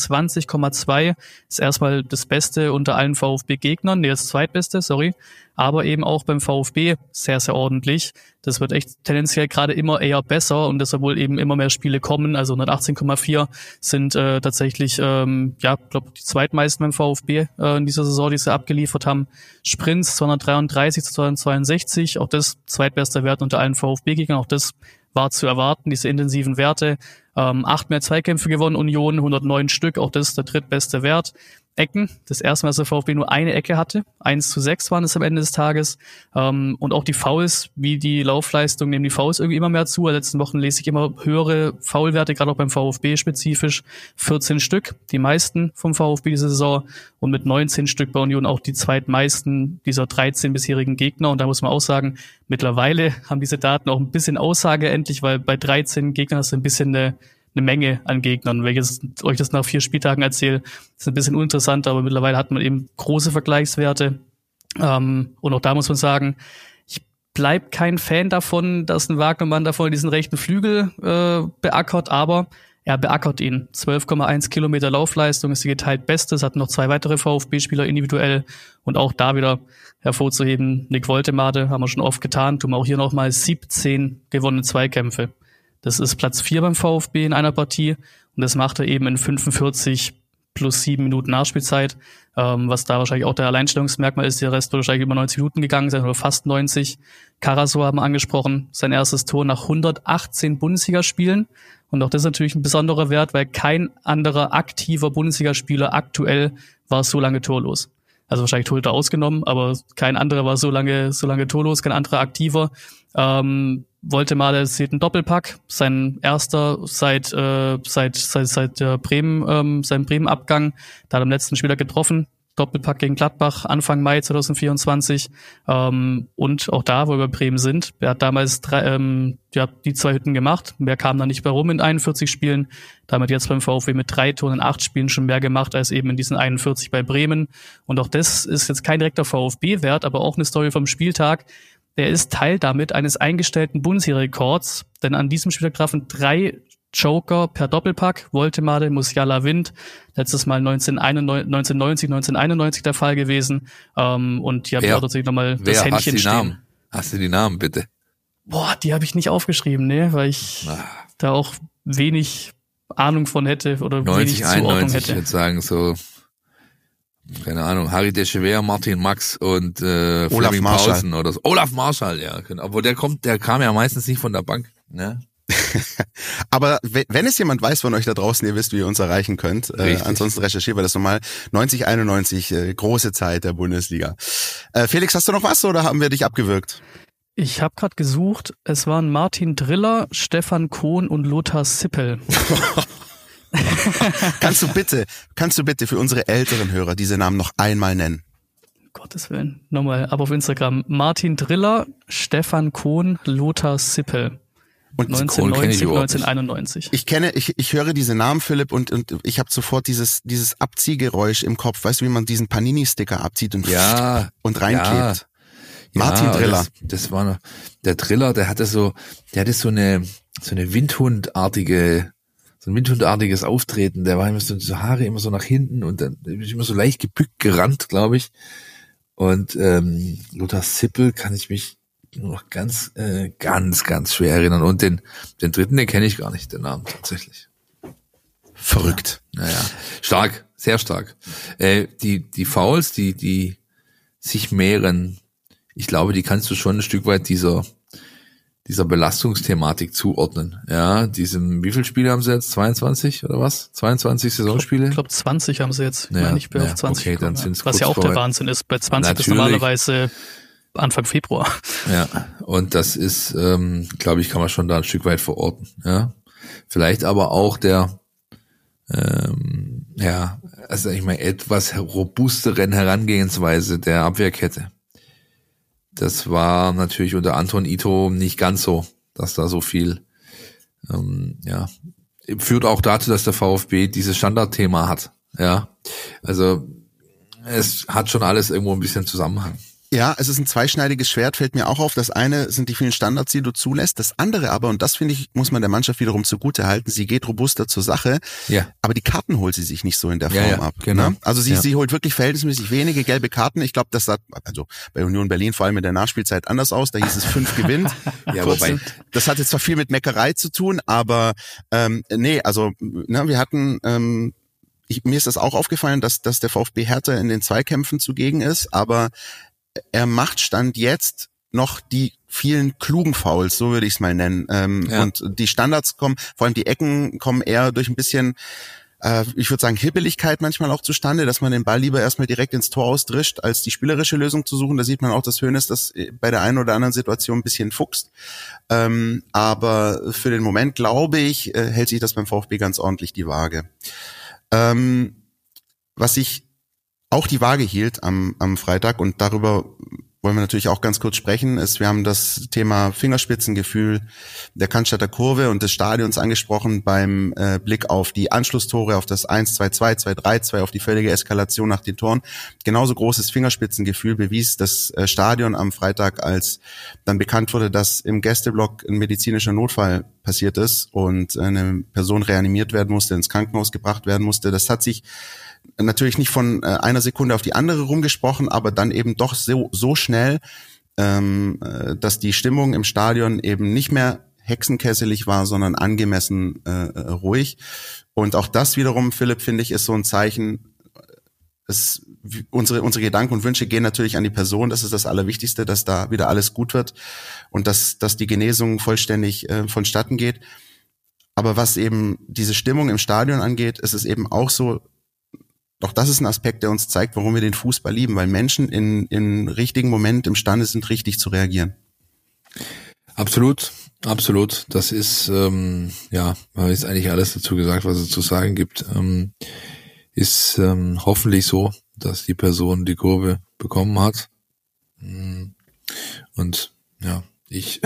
124,2 ist erstmal das Beste unter allen VfB-Gegnern, das zweitbeste, aber eben auch beim VfB sehr, sehr ordentlich. Das wird echt tendenziell gerade immer eher besser und deshalb wohl eben immer mehr Spiele kommen. Also 118,4 sind tatsächlich, glaube die zweitmeisten beim VfB in dieser Saison, die sie abgeliefert haben. Sprints 233 zu 262, auch das zweitbester Wert unter allen VfB-Gegnern, auch das war zu erwarten, diese intensiven Werte. 8 mehr Zweikämpfe gewonnen, Union 109 Stück, auch das ist der drittbeste Wert. Ecken, das erste Mal, dass der VfB nur eine Ecke hatte, 1:6 waren es am Ende des Tages. Und auch die Fouls, wie die Laufleistung, nehmen die Fouls irgendwie immer mehr zu. In den letzten Wochen lese ich immer höhere Foulwerte, gerade auch beim VfB spezifisch. 14 Stück, die meisten vom VfB diese Saison. Und mit 19 Stück bei Union auch die zweitmeisten dieser 13 bisherigen Gegner. Und da muss man auch sagen, mittlerweile haben diese Daten auch ein bisschen Aussage endlich, weil bei 13 Gegnern hast du ein bisschen eine Menge an Gegnern. Wenn ich jetzt euch das nach 4 Spieltagen erzähle, ist ein bisschen uninteressant, aber mittlerweile hat man eben große Vergleichswerte. Und auch da muss man sagen, ich bleib kein Fan davon, dass ein Wagnermann davon diesen rechten Flügel beackert, aber er beackert ihn. 12,1 Kilometer Laufleistung ist die geteilt Bestes, hat noch 2 weitere VfB-Spieler individuell und auch da wieder hervorzuheben, Nick Woltemade, haben wir schon oft getan, tun wir auch hier nochmal 17 gewonnene Zweikämpfe. Das ist Platz 4 beim VfB in einer Partie und das macht er eben in 45 plus 7 Minuten Nachspielzeit, was da wahrscheinlich auch der Alleinstellungsmerkmal ist. Der Rest wird wahrscheinlich über 90 Minuten gegangen sein oder fast 90. Karasor haben wir angesprochen, sein erstes Tor nach 118 Bundesligaspielen und auch das ist natürlich ein besonderer Wert, weil kein anderer aktiver Bundesligaspieler aktuell war so lange torlos. Also wahrscheinlich Torhüter ausgenommen, aber kein anderer war so lange torlos, kein anderer aktiver. Woltemade sieht einen Doppelpack, sein erster seit seinem Bremen-Abgang. Da hat er am letzten Spieler getroffen. Doppelpack gegen Gladbach, Anfang Mai 2024. Und auch da, wo wir bei Bremen sind, er hat damals die 2 Hütten gemacht. Mehr kam da nicht mehr rum in 41 Spielen. Damit jetzt beim VfB mit 3 Toren in 8 Spielen schon mehr gemacht als eben in diesen 41 bei Bremen. Und auch das ist jetzt kein direkter VfB-Wert, aber auch eine Story vom Spieltag. Der ist Teil damit eines eingestellten Bundesliga-Rekords, denn an diesem Spieltag trafen 3 Joker per Doppelpack, Woltemade, Musiala, Wind, letztes Mal 1990, 1991 der Fall gewesen, und hier habe ich auch tatsächlich nochmal das Händchen stehen. Hast du die Namen, bitte? Boah, die habe ich nicht aufgeschrieben, weil ich da auch wenig Ahnung von hätte oder 90, wenig Zuordnung 91, hätte. Ich würde sagen so, keine Ahnung, Harry Dechever, Martin Max und Olaf Marschall oder so. Olaf Marschall, ja, genau. Aber der kam ja meistens nicht von der Bank, ne? Aber wenn es jemand weiß von euch da draußen, ihr wisst, wie ihr uns erreichen könnt. Ansonsten recherchieren wir das nochmal. 90, 91, große Zeit der Bundesliga. Felix, hast du noch was oder haben wir dich abgewürgt? Ich habe gerade gesucht. Es waren Martin Driller, Stefan Kohn und Lothar Sippel. Kannst du bitte für unsere älteren Hörer diese Namen noch einmal nennen? Gottes Willen. Nochmal ab auf Instagram. Martin Driller, Stefan Kohn, Lothar Sippel. Und 1990, 1991. Ich höre diese Namen, Philipp, und ich habe sofort dieses Abziehgeräusch im Kopf. Weißt du, wie man diesen Panini-Sticker abzieht und reinklebt? Martin Driller. Das war der Driller, der hatte so ein windhundartiges Auftreten. Der war immer so Haare immer so nach hinten und dann immer so leicht gebückt gerannt, glaube ich. Und Lothar Sippel kann ich mich nur noch ganz schwer erinnern. Und den dritten, den kenne ich gar nicht, den Namen tatsächlich. Verrückt. Naja, stark, sehr stark. Die Fouls, die sich mehren, ich glaube, die kannst du schon ein Stück weit dieser Belastungsthematik zuordnen. Ja, wie viele Spiele haben sie jetzt? 22 oder was? 22 Saisonspiele? Ich glaube 20 haben sie jetzt. Ja, ich bin auf 20 okay, dann sind's was ja auch der Wahnsinn ist. Bei 20 ist normalerweise Anfang Februar. Ja, und das ist, glaube ich, kann man schon da ein Stück weit verorten. Ja, vielleicht aber auch etwas robusteren Herangehensweise der Abwehrkette. Das war natürlich unter Anton Ito nicht ganz so, dass da so viel, führt auch dazu, dass der VfB dieses Standardthema hat. Ja, also es hat schon alles irgendwo ein bisschen Zusammenhang. Ja, es ist ein zweischneidiges Schwert, fällt mir auch auf. Das eine sind die vielen Standards, die du zulässt. Das andere aber, und das finde ich, muss man der Mannschaft wiederum zugute halten, sie geht robuster zur Sache. Ja. Aber die Karten holt sie sich nicht so in der Form ab. Genau. Ne? Also sie holt wirklich verhältnismäßig wenige gelbe Karten. Ich glaube, das sah also bei Union Berlin vor allem in der Nachspielzeit anders aus. Da hieß es 5 gewinnt. Ja, wobei, das hat jetzt zwar viel mit Meckerei zu tun, aber wir hatten mir ist das auch aufgefallen, dass der VfB härter in den Zweikämpfen zugegen ist, aber er macht Stand jetzt noch die vielen klugen Fouls, so würde ich es mal nennen. Und die Standards kommen, vor allem die Ecken kommen eher durch ein bisschen, ich würde sagen, Hibbeligkeit manchmal auch zustande, dass man den Ball lieber erstmal direkt ins Tor ausdrischt, als die spielerische Lösung zu suchen. Da sieht man auch, dass Hoeneß das bei der einen oder anderen Situation ein bisschen fuchst. Aber für den Moment, glaube ich, hält sich das beim VfB ganz ordentlich die Waage. Was sich auch die Waage hielt am Freitag, und darüber wollen wir natürlich auch ganz kurz sprechen, wir haben das Thema Fingerspitzengefühl der Cannstatter Kurve und des Stadions angesprochen beim Blick auf die Anschlusstore, auf das 1-2-2, 2-3-2, auf die völlige Eskalation nach den Toren. Genauso großes Fingerspitzengefühl bewies das Stadion am Freitag, als dann bekannt wurde, dass im Gästeblock ein medizinischer Notfall passiert ist und eine Person reanimiert werden musste, ins Krankenhaus gebracht werden musste. Das hat sich natürlich nicht von einer Sekunde auf die andere rumgesprochen, aber dann eben doch so schnell, dass die Stimmung im Stadion eben nicht mehr hexenkesselig war, sondern angemessen ruhig. Und auch das wiederum, Philipp, finde ich, ist so ein Zeichen. Unsere Gedanken und Wünsche gehen natürlich an die Person. Das ist das Allerwichtigste, dass da wieder alles gut wird und dass die Genesung vollständig vonstatten geht. Aber was eben diese Stimmung im Stadion angeht, ist es eben auch so. Doch das ist ein Aspekt, der uns zeigt, warum wir den Fußball lieben, weil Menschen in richtigen Moment imstande sind, richtig zu reagieren. Absolut. Das ist, man hat jetzt eigentlich alles dazu gesagt, was es zu sagen gibt. Ist hoffentlich so, dass die Person die Kurve bekommen hat. Und ich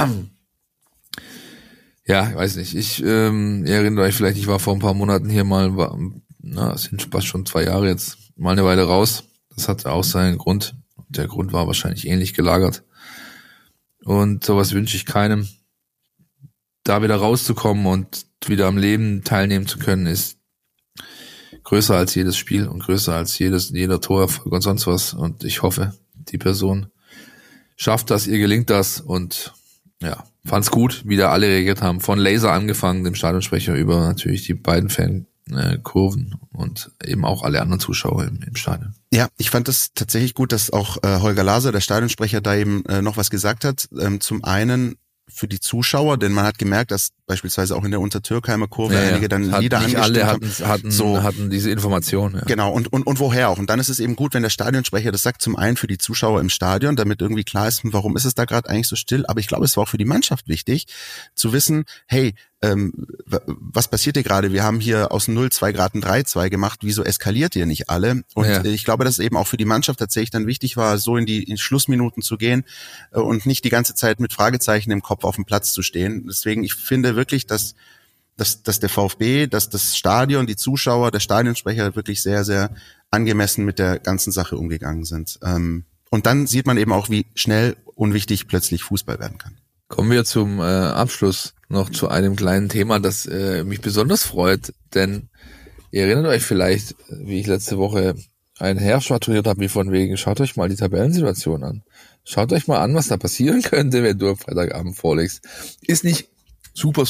weiß nicht. Ich erinnere euch vielleicht, ich war vor ein paar Monaten hier mal, es sind fast schon 2 Jahre jetzt, mal eine Weile raus. Das hat auch seinen Grund. Der Grund war wahrscheinlich ähnlich gelagert. Und sowas wünsche ich keinem. Da wieder rauszukommen und wieder am Leben teilnehmen zu können, ist größer als jedes Spiel und größer als jeder Torerfolg und sonst was. Und ich hoffe, die Person schafft das, ihr gelingt das. Und fand's gut, wie da alle reagiert haben. Von Laser angefangen, dem Stadionsprecher, über natürlich die beiden Fankurven und eben auch alle anderen Zuschauer im Stadion. Ja, ich fand das tatsächlich gut, dass auch Holger Laser, der Stadionsprecher, da eben noch was gesagt hat. Zum einen für die Zuschauer, denn man hat gemerkt, dass beispielsweise auch in der Untertürkheimer Kurve einige dann Lieder angestimmt haben. Hatten diese Information. Ja. Genau, und woher auch. Und dann ist es eben gut, wenn der Stadionsprecher das sagt, zum einen für die Zuschauer im Stadion, damit irgendwie klar ist, warum ist es da gerade eigentlich so still. Aber ich glaube, es war auch für die Mannschaft wichtig, zu wissen, hey, was passiert hier gerade? Wir haben hier aus 0-2 Grad ein 3-2 gemacht. Wieso eskaliert ihr nicht alle? Und ich glaube, dass es eben auch für die Mannschaft tatsächlich dann wichtig war, so in die Schlussminuten zu gehen und nicht die ganze Zeit mit Fragezeichen im Kopf auf dem Platz zu stehen. Deswegen, ich finde wirklich, dass der VfB, dass das Stadion, die Zuschauer, der Stadionsprecher wirklich sehr, sehr angemessen mit der ganzen Sache umgegangen sind. Und dann sieht man eben auch, wie schnell unwichtig plötzlich Fußball werden kann. Kommen wir zum Abschluss noch zu einem kleinen Thema, das mich besonders freut, denn ihr erinnert euch vielleicht, wie ich letzte Woche einen Herr schwadroniert habe, wie von wegen, schaut euch mal die Tabellensituation an. Schaut euch mal an, was da passieren könnte, wenn du am Freitagabend vorlegst. Ist nicht super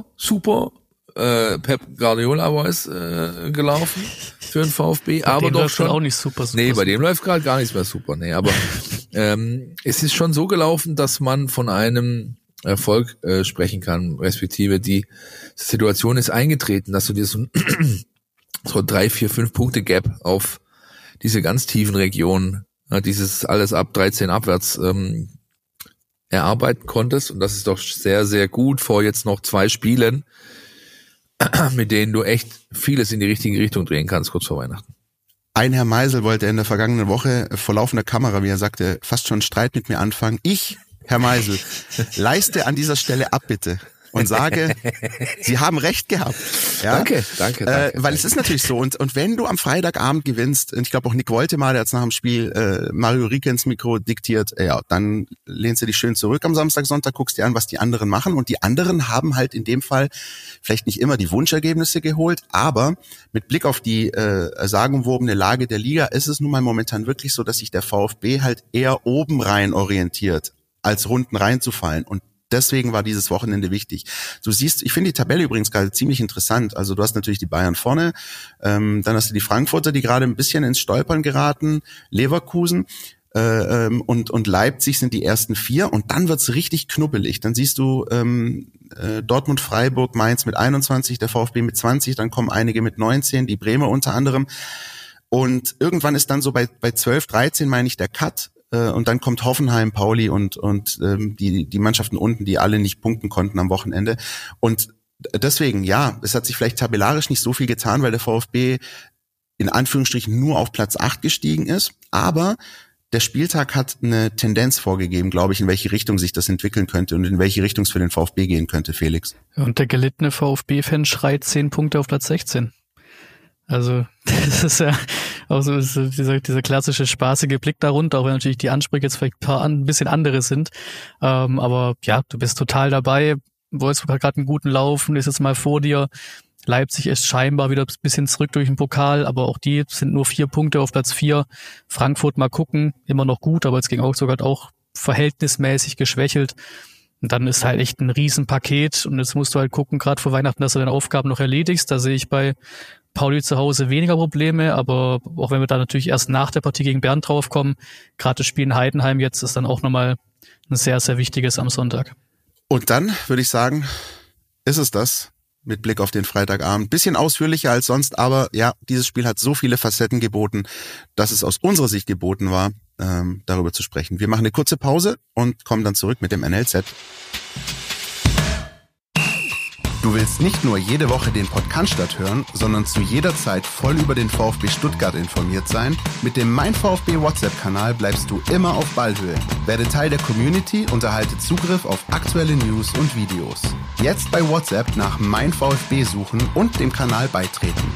Pep Guardiola-Voice gelaufen für den VfB, aber doch schon auch nicht super. Nee, bei dem läuft gerade gar nichts mehr super. Nee, aber es ist schon so gelaufen, dass man von einem Erfolg sprechen kann, respektive die Situation ist eingetreten, dass du dir so 3, 4, 5 Punkte Gap auf diese ganz tiefen Regionen, dieses alles ab 13 abwärts erarbeiten konntest, und das ist doch sehr, sehr gut vor jetzt noch 2 Spielen, mit denen du echt vieles in die richtige Richtung drehen kannst, kurz vor Weihnachten. Ein Herr Meisel wollte in der vergangenen Woche vor laufender Kamera, wie er sagte, fast schon Streit mit mir anfangen. Ich, Herr Meisel, leiste an dieser Stelle Abbitte und sage, Sie haben recht gehabt. Ja? Danke. Weil es ist natürlich so, und wenn du am Freitagabend gewinnst, und ich glaube auch Nick Woltemar, der hat nach dem Spiel Mario Rieke ins Mikro diktiert, ja, dann lehnst du dich schön zurück am Samstag, Sonntag, guckst dir an, was die anderen machen, und die anderen haben halt in dem Fall vielleicht nicht immer die Wunschergebnisse geholt, aber mit Blick auf die sagenumwobene Lage der Liga ist es nun mal momentan wirklich so, dass sich der VfB halt eher oben rein orientiert, als unten reinzufallen, und deswegen war dieses Wochenende wichtig. Du siehst, ich finde die Tabelle übrigens gerade ziemlich interessant. Also du hast natürlich die Bayern vorne, dann hast du die Frankfurter, die gerade ein bisschen ins Stolpern geraten, Leverkusen und Leipzig sind die ersten 4, und dann wird's richtig knubbelig. Dann siehst du Dortmund, Freiburg, Mainz mit 21, der VfB mit 20, dann kommen einige mit 19, die Bremer unter anderem. Und irgendwann ist dann so bei 12, 13, meine ich, der Cut. Und dann kommt Hoffenheim, Pauli und die Mannschaften unten, die alle nicht punkten konnten am Wochenende. Und deswegen, ja, es hat sich vielleicht tabellarisch nicht so viel getan, weil der VfB in Anführungsstrichen nur auf Platz 8 gestiegen ist. Aber der Spieltag hat eine Tendenz vorgegeben, glaube ich, in welche Richtung sich das entwickeln könnte und in welche Richtung es für den VfB gehen könnte, Felix. Und der gelittene VfB-Fan schreit 10 Punkte auf Platz 16. Also das ist ja auch so dieser klassische spaßige Blick darunter, auch wenn natürlich die Ansprüche jetzt vielleicht ein bisschen andere sind. Aber ja, du bist total dabei. Wolfsburg hat gerade einen guten Lauf und ist jetzt mal vor dir. Leipzig ist scheinbar wieder ein bisschen zurück durch den Pokal, aber auch die sind nur 4 Punkte auf Platz 4. Frankfurt mal gucken, immer noch gut, aber jetzt ging Augsburg auch verhältnismäßig geschwächelt. Und dann ist halt echt ein Riesenpaket, und jetzt musst du halt gucken, gerade vor Weihnachten, dass du deine Aufgaben noch erledigst. Da sehe ich bei Pauli zu Hause weniger Probleme, aber auch wenn wir da natürlich erst nach der Partie gegen Bern draufkommen, gerade das Spiel in Heidenheim jetzt ist dann auch nochmal ein sehr, sehr wichtiges am Sonntag. Und dann würde ich sagen, ist es das mit Blick auf den Freitagabend. Bisschen ausführlicher als sonst, aber ja, dieses Spiel hat so viele Facetten geboten, dass es aus unserer Sicht geboten war, darüber zu sprechen. Wir machen eine kurze Pause und kommen dann zurück mit dem NLZ. Du willst nicht nur jede Woche den Podcast hören, sondern zu jeder Zeit voll über den VfB Stuttgart informiert sein? Mit dem Mein VfB WhatsApp-Kanal bleibst du immer auf Ballhöhe. Werde Teil der Community und erhalte Zugriff auf aktuelle News und Videos. Jetzt bei WhatsApp nach Mein VfB suchen und dem Kanal beitreten.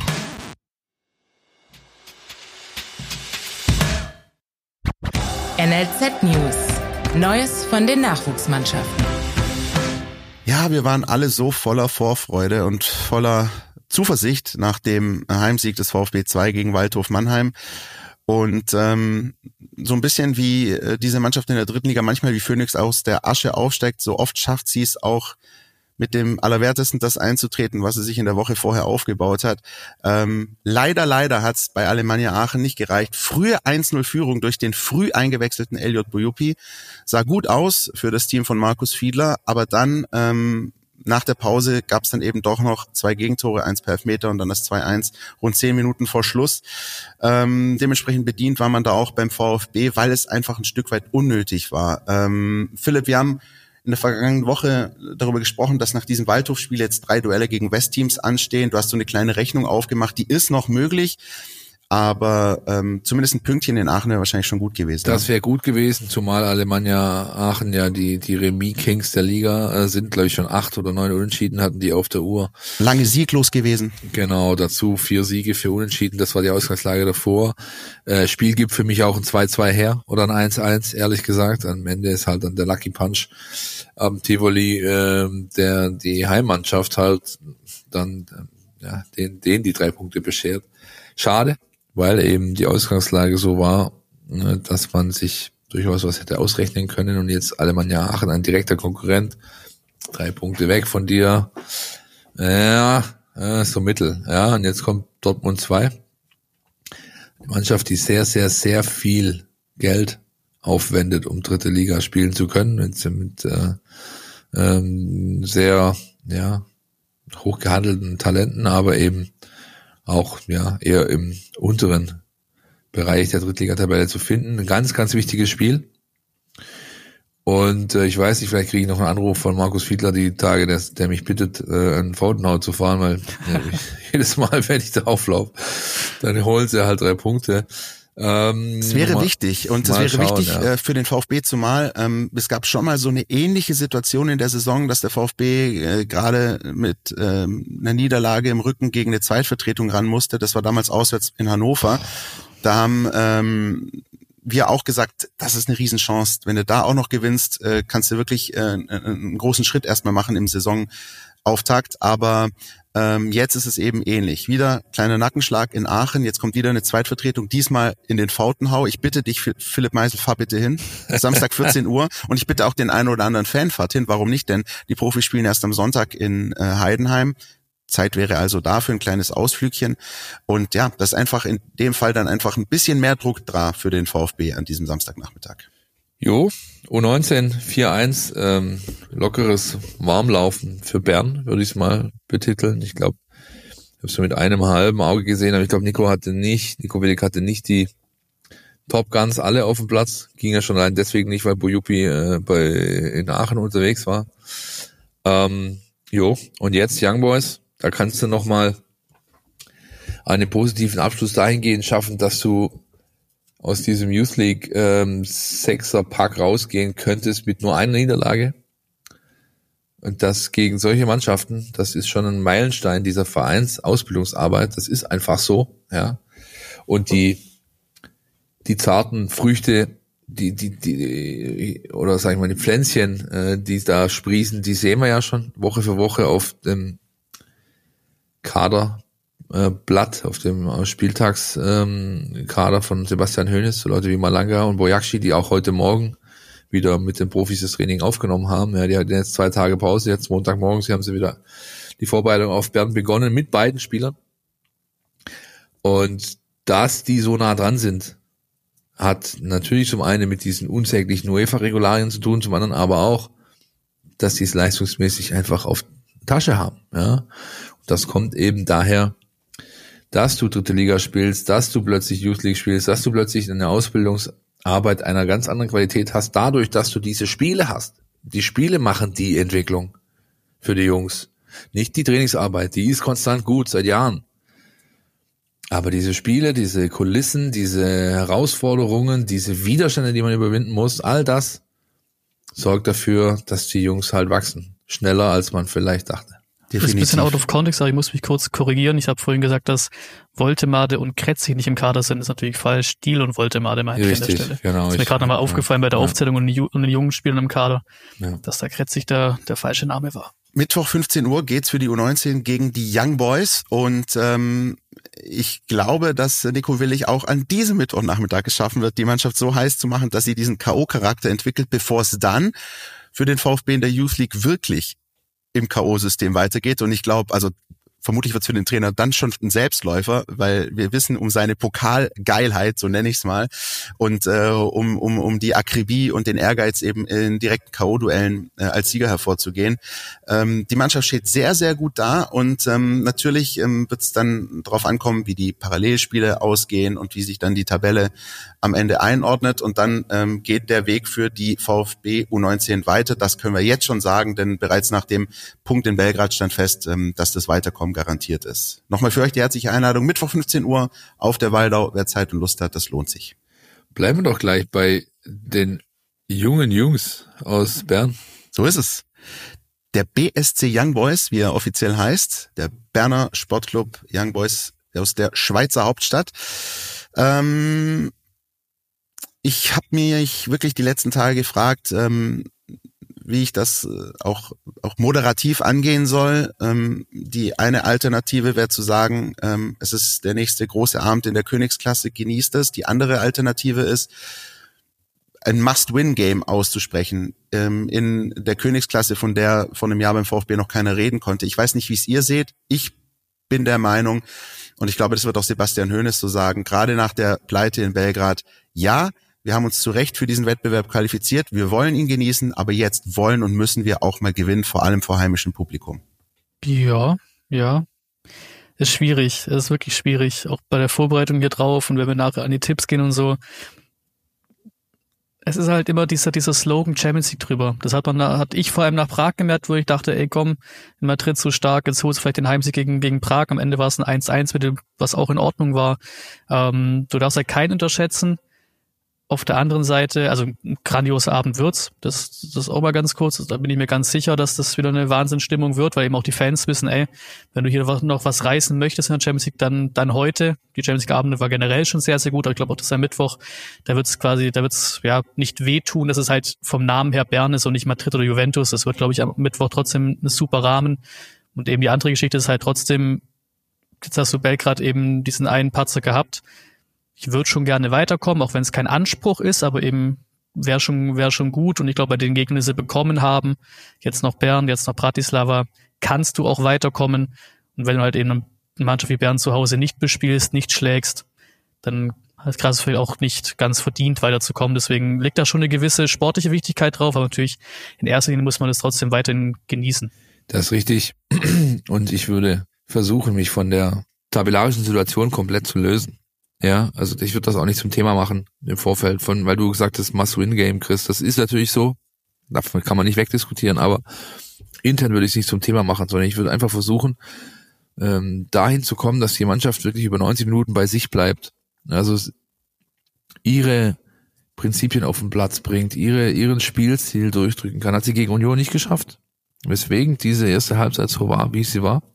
NLZ News. Neues von den Nachwuchsmannschaften. Ja, wir waren alle so voller Vorfreude und voller Zuversicht nach dem Heimsieg des VfB 2 gegen Waldhof Mannheim. Und so ein bisschen wie diese Mannschaft in der 3. Liga manchmal wie Phönix aus der Asche aufsteigt, so oft schafft sie es auch mit dem Allerwertesten das einzutreten, was sie sich in der Woche vorher aufgebaut hat. Leider hat es bei Alemannia Aachen nicht gereicht. Frühe 1-0-Führung durch den früh eingewechselten Elliot Bouyoupi sah gut aus für das Team von Markus Fiedler, aber dann nach der Pause gab es dann eben doch noch 2 Gegentore, 1 per Elfmeter und dann das 2-1 rund 10 Minuten vor Schluss. Dementsprechend bedient war man da auch beim VfB, weil es einfach ein Stück weit unnötig war. Philipp, wir haben in der vergangenen Woche darüber gesprochen, dass nach diesem Waldhof-Spiel jetzt 3 Duelle gegen Westteams anstehen. Du hast so eine kleine Rechnung aufgemacht, die ist noch möglich. Aber zumindest ein Pünktchen in Aachen wäre wahrscheinlich schon gut gewesen. Das wäre gut gewesen, zumal Alemannia Aachen ja die Remis-Kings der Liga sind, glaube ich, schon 8 oder 9 Unentschieden hatten die auf der Uhr. Lange sieglos gewesen. Genau, dazu 4 Siege für Unentschieden, das war die Ausgangslage davor. Spiel gibt für mich auch ein 2-2 her oder ein 1-1, ehrlich gesagt. Am Ende ist halt dann der Lucky Punch am Tivoli, der die Heimmannschaft halt dann den die 3 Punkte beschert. Schade. Weil eben die Ausgangslage so war, dass man sich durchaus was hätte ausrechnen können und jetzt Alemannia Aachen, ein direkter Konkurrent, 3 Punkte weg von dir, so mittel, und jetzt kommt Dortmund 2, die Mannschaft, die sehr, sehr, sehr viel Geld aufwendet, um dritte Liga spielen zu können, mit sehr, hochgehandelten Talenten, aber eben auch eher im unteren Bereich der Drittligatabelle zu finden. Ein ganz, ganz wichtiges Spiel. Und ich weiß nicht, vielleicht kriege ich noch einen Anruf von Markus Fiedler die Tage, der mich bittet, an Faudenau zu fahren, weil jedes Mal, wenn ich da auflaufe, dann holen sie halt 3 Punkte. Das wäre wichtig und das wäre wichtig für den VfB, zumal es gab schon mal so eine ähnliche Situation in der Saison, dass der VfB gerade mit einer Niederlage im Rücken gegen eine Zweitvertretung ran musste. Das war damals auswärts in Hannover. Da haben wir auch gesagt, das ist eine Riesenchance. Wenn du da auch noch gewinnst, kannst du wirklich einen großen Schritt erstmal machen im Saisonauftakt. Aber jetzt ist es eben ähnlich. Wieder kleiner Nackenschlag in Aachen, jetzt kommt wieder eine Zweitvertretung, diesmal in den Fautenhau. Ich bitte dich, Philipp Meisel, fahr bitte hin. Samstag 14 Uhr. Und ich bitte auch den einen oder anderen Fan, fahrt hin. Warum nicht? Denn die Profis spielen erst am Sonntag in Heidenheim. Zeit wäre also da für ein kleines Ausflügchen. Und ja, das ist einfach in dem Fall dann einfach ein bisschen mehr Druck da für den VfB an diesem Samstagnachmittag. Jo, U19 4-1, lockeres Warmlaufen für Bern, würde ich es mal betiteln. Ich glaube, ich habe es so mit einem halben Auge gesehen, aber ich glaube, Nico Willig hatte nicht die Top Guns alle auf dem Platz. Ging ja schon allein deswegen nicht, weil Bojupi in Aachen unterwegs war. Und jetzt Young Boys, da kannst du nochmal einen positiven Abschluss dahingehend schaffen, dass du aus diesem Youth League 6er Pack rausgehen könntest mit nur einer Niederlage. Und das gegen solche Mannschaften, das ist schon ein Meilenstein dieser Vereinsausbildungsarbeit. Das ist einfach so, ja. Und die zarten Früchte, oder sag ich mal, die Pflänzchen, die da sprießen, die sehen wir ja schon Woche für Woche auf dem Kaderblatt, auf dem Spieltagskader von Sebastian Hoeneß, so Leute wie Malanga und Bojakci, die auch heute Morgen wieder mit den Profis das Training aufgenommen haben. Ja, die hatten jetzt 2 Tage Pause, jetzt Montagmorgens, haben sie wieder die Vorbereitung auf Bern begonnen mit beiden Spielern. Und dass die so nah dran sind, hat natürlich zum einen mit diesen unsäglichen UEFA-Regularien zu tun, zum anderen aber auch, dass die es leistungsmäßig einfach auf Tasche haben. Ja, und das kommt eben daher, dass du dritte Liga spielst, dass du plötzlich Youth League spielst, dass du plötzlich eine Ausbildungsarbeit einer ganz anderen Qualität hast, dadurch, dass du diese Spiele hast. Die Spiele machen die Entwicklung für die Jungs. Nicht die Trainingsarbeit, die ist konstant gut, seit Jahren. Aber diese Spiele, diese Kulissen, diese Herausforderungen, diese Widerstände, die man überwinden muss, all das sorgt dafür, dass die Jungs halt wachsen. Schneller, als man vielleicht dachte. Das ist ein bisschen out of context, aber ich muss mich kurz korrigieren. Ich habe vorhin gesagt, dass Woltemade und Kretzig nicht im Kader sind. Das ist natürlich falsch. Stiel und Woltemade meine ich an der Stelle. Genau, das ist mir gerade nochmal aufgefallen bei der Aufzählung und den jungen Spielern im Kader, dass da Kretzig der falsche Name war. Mittwoch 15 Uhr geht's für die U19 gegen die Young Boys und ich glaube, dass Nico Willig auch an diesem Mittwochnachmittag es schaffen wird, die Mannschaft so heiß zu machen, dass sie diesen K.O.-Charakter entwickelt, bevor es dann für den VfB in der Youth League wirklich im K.O.-System weitergeht. Und ich glaube, also vermutlich wird es für den Trainer dann schon ein Selbstläufer, weil wir wissen um seine Pokalgeilheit, so nenne ich es mal, und um die Akribie und den Ehrgeiz eben in direkten K.O.-Duellen als Sieger hervorzugehen. Die Mannschaft steht sehr, sehr gut da und natürlich wird es dann darauf ankommen, wie die Parallelspiele ausgehen und wie sich dann die Tabelle am Ende einordnet und dann geht der Weg für die VfB U19 weiter. Das können wir jetzt schon sagen, denn bereits nach dem Punkt in Belgrad stand fest, dass das Weiterkommen garantiert ist. Nochmal für euch die herzliche Einladung. Mittwoch 15 Uhr auf der Waldau. Wer Zeit und Lust hat, das lohnt sich. Bleiben wir doch gleich bei den jungen Jungs aus Bern. So ist es. Der BSC Young Boys, wie er offiziell heißt, der Berner Sportclub Young Boys aus der Schweizer Hauptstadt. Ich habe mich wirklich die letzten Tage gefragt, wie ich das auch moderativ angehen soll. Die eine Alternative wäre zu sagen, es ist der nächste große Abend in der Königsklasse, genießt es. Die andere Alternative ist, ein Must-Win-Game auszusprechen in der Königsklasse, von der vor einem Jahr beim VfB noch keiner reden konnte. Ich weiß nicht, wie es ihr seht. Ich bin der Meinung, und ich glaube, das wird auch Sebastian Hoeneß so sagen, gerade nach der Pleite in Belgrad, ja, wir haben uns zu Recht für diesen Wettbewerb qualifiziert. Wir wollen ihn genießen, aber jetzt wollen und müssen wir auch mal gewinnen, vor allem vor heimischem Publikum. Ja. Ist schwierig. Ist wirklich schwierig. Auch bei der Vorbereitung hier drauf und wenn wir nachher an die Tipps gehen und so. Es ist halt immer dieser Slogan Champions League drüber. Das hat ich vor allem nach Prag gemerkt, wo ich dachte, ey komm, in Madrid so stark, jetzt holst du vielleicht den Heimsieg gegen Prag. Am Ende war es ein 1-1 mit dem, was auch in Ordnung war. Du darfst halt keinen unterschätzen. Auf der anderen Seite, also ein grandioser Abend wird's. Das ist auch mal ganz kurz. Da bin ich mir ganz sicher, dass das wieder eine Wahnsinnsstimmung wird, weil eben auch die Fans wissen, ey, wenn du hier noch was reißen möchtest in der Champions League, dann heute. Die Champions League Abende war generell schon sehr, sehr gut. Aber ich glaube auch, dass am Mittwoch, da wird's ja nicht wehtun, dass es halt vom Namen her Bern ist und nicht Madrid oder Juventus. Das wird, glaube ich, am Mittwoch trotzdem ein super Rahmen. Und eben die andere Geschichte ist halt trotzdem, jetzt hast du Belgrad eben diesen einen Patzer gehabt. Ich würde schon gerne weiterkommen, auch wenn es kein Anspruch ist, aber eben wäre schon gut. Und ich glaube, bei den Gegnern, die sie bekommen haben, jetzt noch Bern, jetzt noch Bratislava, kannst du auch weiterkommen. Und wenn du halt eben eine Mannschaft wie Bern zu Hause nicht bespielst, nicht schlägst, dann hat Grasfeld auch nicht ganz verdient, weiterzukommen. Deswegen liegt da schon eine gewisse sportliche Wichtigkeit drauf, aber natürlich in erster Linie muss man das trotzdem weiterhin genießen. Das ist richtig. Und ich würde versuchen, mich von der tabellarischen Situation komplett zu lösen. Ja, also ich würde das auch nicht zum Thema machen im Vorfeld, weil du gesagt hast, Must-Win-Game, Chris. Das ist natürlich so, davon kann man nicht wegdiskutieren, aber intern würde ich es nicht zum Thema machen, sondern ich würde einfach versuchen, dahin zu kommen, dass die Mannschaft wirklich über 90 Minuten bei sich bleibt. Also ihre Prinzipien auf den Platz bringt, ihren Spielstil durchdrücken kann. Hat sie gegen Union nicht geschafft, weswegen diese erste Halbzeit so war, wie sie war.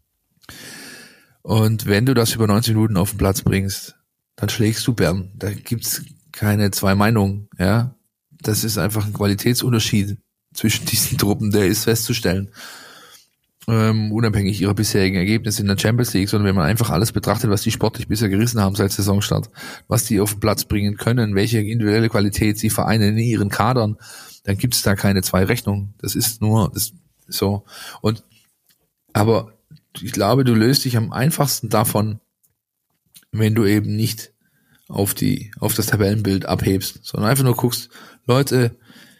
Und wenn du das über 90 Minuten auf den Platz bringst, dann schlägst du Bern. Da gibt's keine zwei Meinungen, ja. Das ist einfach ein Qualitätsunterschied zwischen diesen Truppen, der ist festzustellen. Unabhängig ihrer bisherigen Ergebnisse in der Champions League, sondern wenn man einfach alles betrachtet, was die sportlich bisher gerissen haben seit Saisonstart, was die auf den Platz bringen können, welche individuelle Qualität sie vereinen in ihren Kadern, dann gibt's da keine zwei Rechnungen. Das ist nur das so. Aber ich glaube, du löst dich am einfachsten davon, wenn du eben nicht auf das Tabellenbild abhebst, sondern einfach nur guckst, Leute,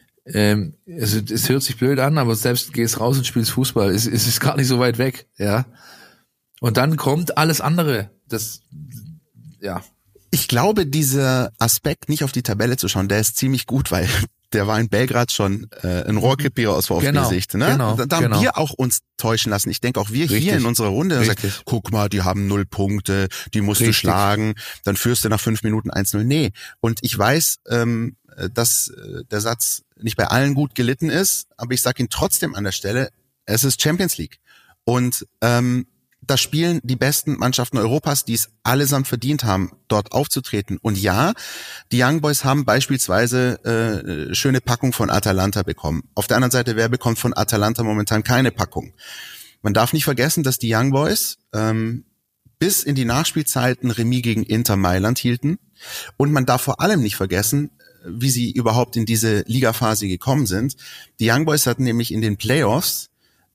es hört sich blöd an, aber selbst gehst raus und spielst Fußball, es ist gar nicht so weit weg, ja. Und dann kommt alles andere, ja. Ich glaube, dieser Aspekt, nicht auf die Tabelle zu schauen, der ist ziemlich gut, weil der war in Belgrad schon ein Rohrkrepierer aus VfB-Sicht. Ne? Da haben wir auch uns täuschen lassen. Ich denke auch wir hier in unserer Runde sagen, guck mal, die haben 0 Punkte, die musst du schlagen, dann führst du nach 5 Minuten 1-0. Nee, und ich weiß, dass der Satz nicht bei allen gut gelitten ist, aber ich sage ihn trotzdem an der Stelle, es ist Champions League. Und da spielen die besten Mannschaften Europas, die es allesamt verdient haben, dort aufzutreten. Und ja, die Young Boys haben beispielsweise schöne Packung von Atalanta bekommen. Auf der anderen Seite, wer bekommt von Atalanta momentan keine Packung? Man darf nicht vergessen, dass die Young Boys bis in die Nachspielzeit ein Remis gegen Inter Mailand hielten. Und man darf vor allem nicht vergessen, wie sie überhaupt in diese Ligaphase gekommen sind. Die Young Boys hatten nämlich in den Playoffs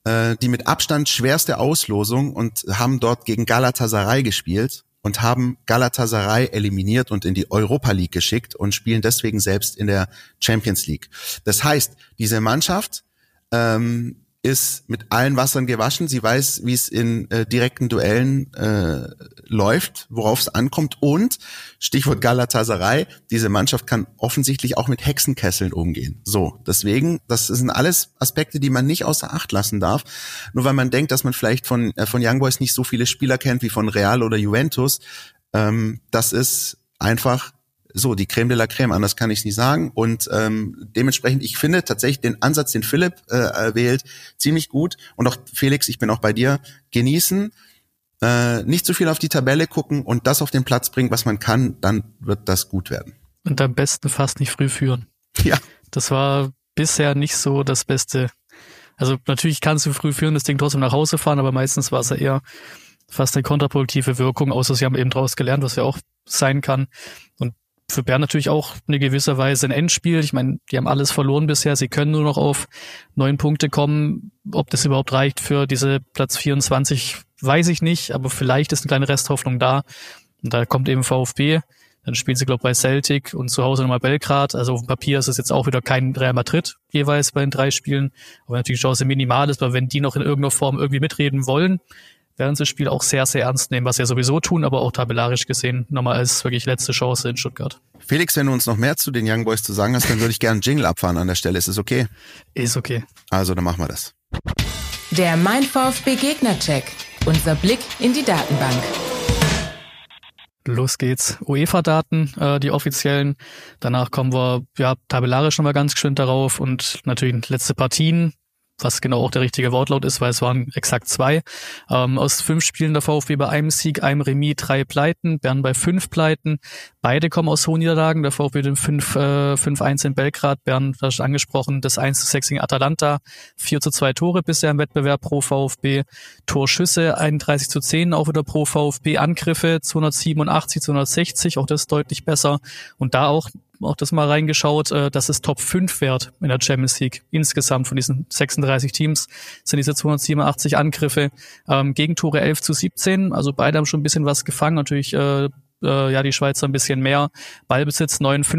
die mit Abstand schwerste Auslosung und haben dort gegen Galatasaray gespielt und haben Galatasaray eliminiert und in die Europa League geschickt und spielen deswegen selbst in der Champions League. Das heißt, diese Mannschaft ist mit allen Wassern gewaschen. Sie weiß, wie es in direkten Duellen läuft, worauf es ankommt. Und, Stichwort Galatasaray, diese Mannschaft kann offensichtlich auch mit Hexenkesseln umgehen. So, deswegen, das sind alles Aspekte, die man nicht außer Acht lassen darf. Nur weil man denkt, dass man vielleicht von Young Boys nicht so viele Spieler kennt wie von Real oder Juventus. Das ist einfach so, die Creme de la Creme, anders kann ich es nicht sagen. Und dementsprechend, ich finde tatsächlich den Ansatz, den Philipp wählt, ziemlich gut. Und auch Felix, ich bin auch bei dir, genießen, nicht zu viel auf die Tabelle gucken und das auf den Platz bringen, was man kann, dann wird das gut werden. Und am besten fast nicht früh führen. Ja. Das war bisher nicht so das Beste. Also natürlich kannst du früh führen, das Ding trotzdem nach Hause fahren, aber meistens war es ja eher fast eine kontraproduktive Wirkung, außer sie haben eben daraus gelernt, was ja auch sein kann. Und für Bern natürlich auch eine gewisse Weise ein Endspiel. Ich meine, die haben alles verloren bisher. Sie können nur noch auf 9 Punkte kommen. Ob das überhaupt reicht für diese Platz 24, weiß ich nicht. Aber vielleicht ist eine kleine Resthoffnung da. Und da kommt eben VfB. Dann spielen sie, glaube ich, bei Celtic und zu Hause nochmal Belgrad. Also auf dem Papier ist es jetzt auch wieder kein Real Madrid jeweils bei den 3 Spielen. Aber natürlich die Chance minimal ist. Aber wenn die noch in irgendeiner Form irgendwie mitreden wollen, werden sie das Spiel auch sehr, sehr ernst nehmen, was sie ja sowieso tun, aber auch tabellarisch gesehen nochmal als wirklich letzte Chance in Stuttgart. Felix, wenn du uns noch mehr zu den Young Boys zu sagen hast, dann würde ich gerne einen Jingle abfahren an der Stelle. Ist es okay? Ist okay. Also, dann machen wir das. Der Mein VfB Gegnercheck. Unser Blick in die Datenbank. Los geht's. UEFA-Daten, die offiziellen. Danach kommen wir tabellarisch nochmal ganz geschwind darauf und natürlich letzte Partien, was genau auch der richtige Wortlaut ist, weil es waren exakt 2. Aus 5 Spielen der VfB bei einem Sieg, einem Remis, 3 Pleiten, Bern bei 5 Pleiten. Beide kommen aus hohen Niederlagen. Der VfB den 5-1 in Belgrad, Bern, das ist angesprochen, das 1-6 gegen Atalanta, 4-2 Tore bisher im Wettbewerb pro VfB. Torschüsse 31-10 auch wieder pro VfB. Angriffe 287, 260, auch das deutlich besser. Und da auch das mal reingeschaut, das ist Top 5 wert in der Champions League. Insgesamt von diesen 36 Teams sind diese 287 Angriffe. Gegentore 11-17, also beide haben schon ein bisschen was gefangen. Natürlich die Schweizer ein bisschen mehr. Ballbesitz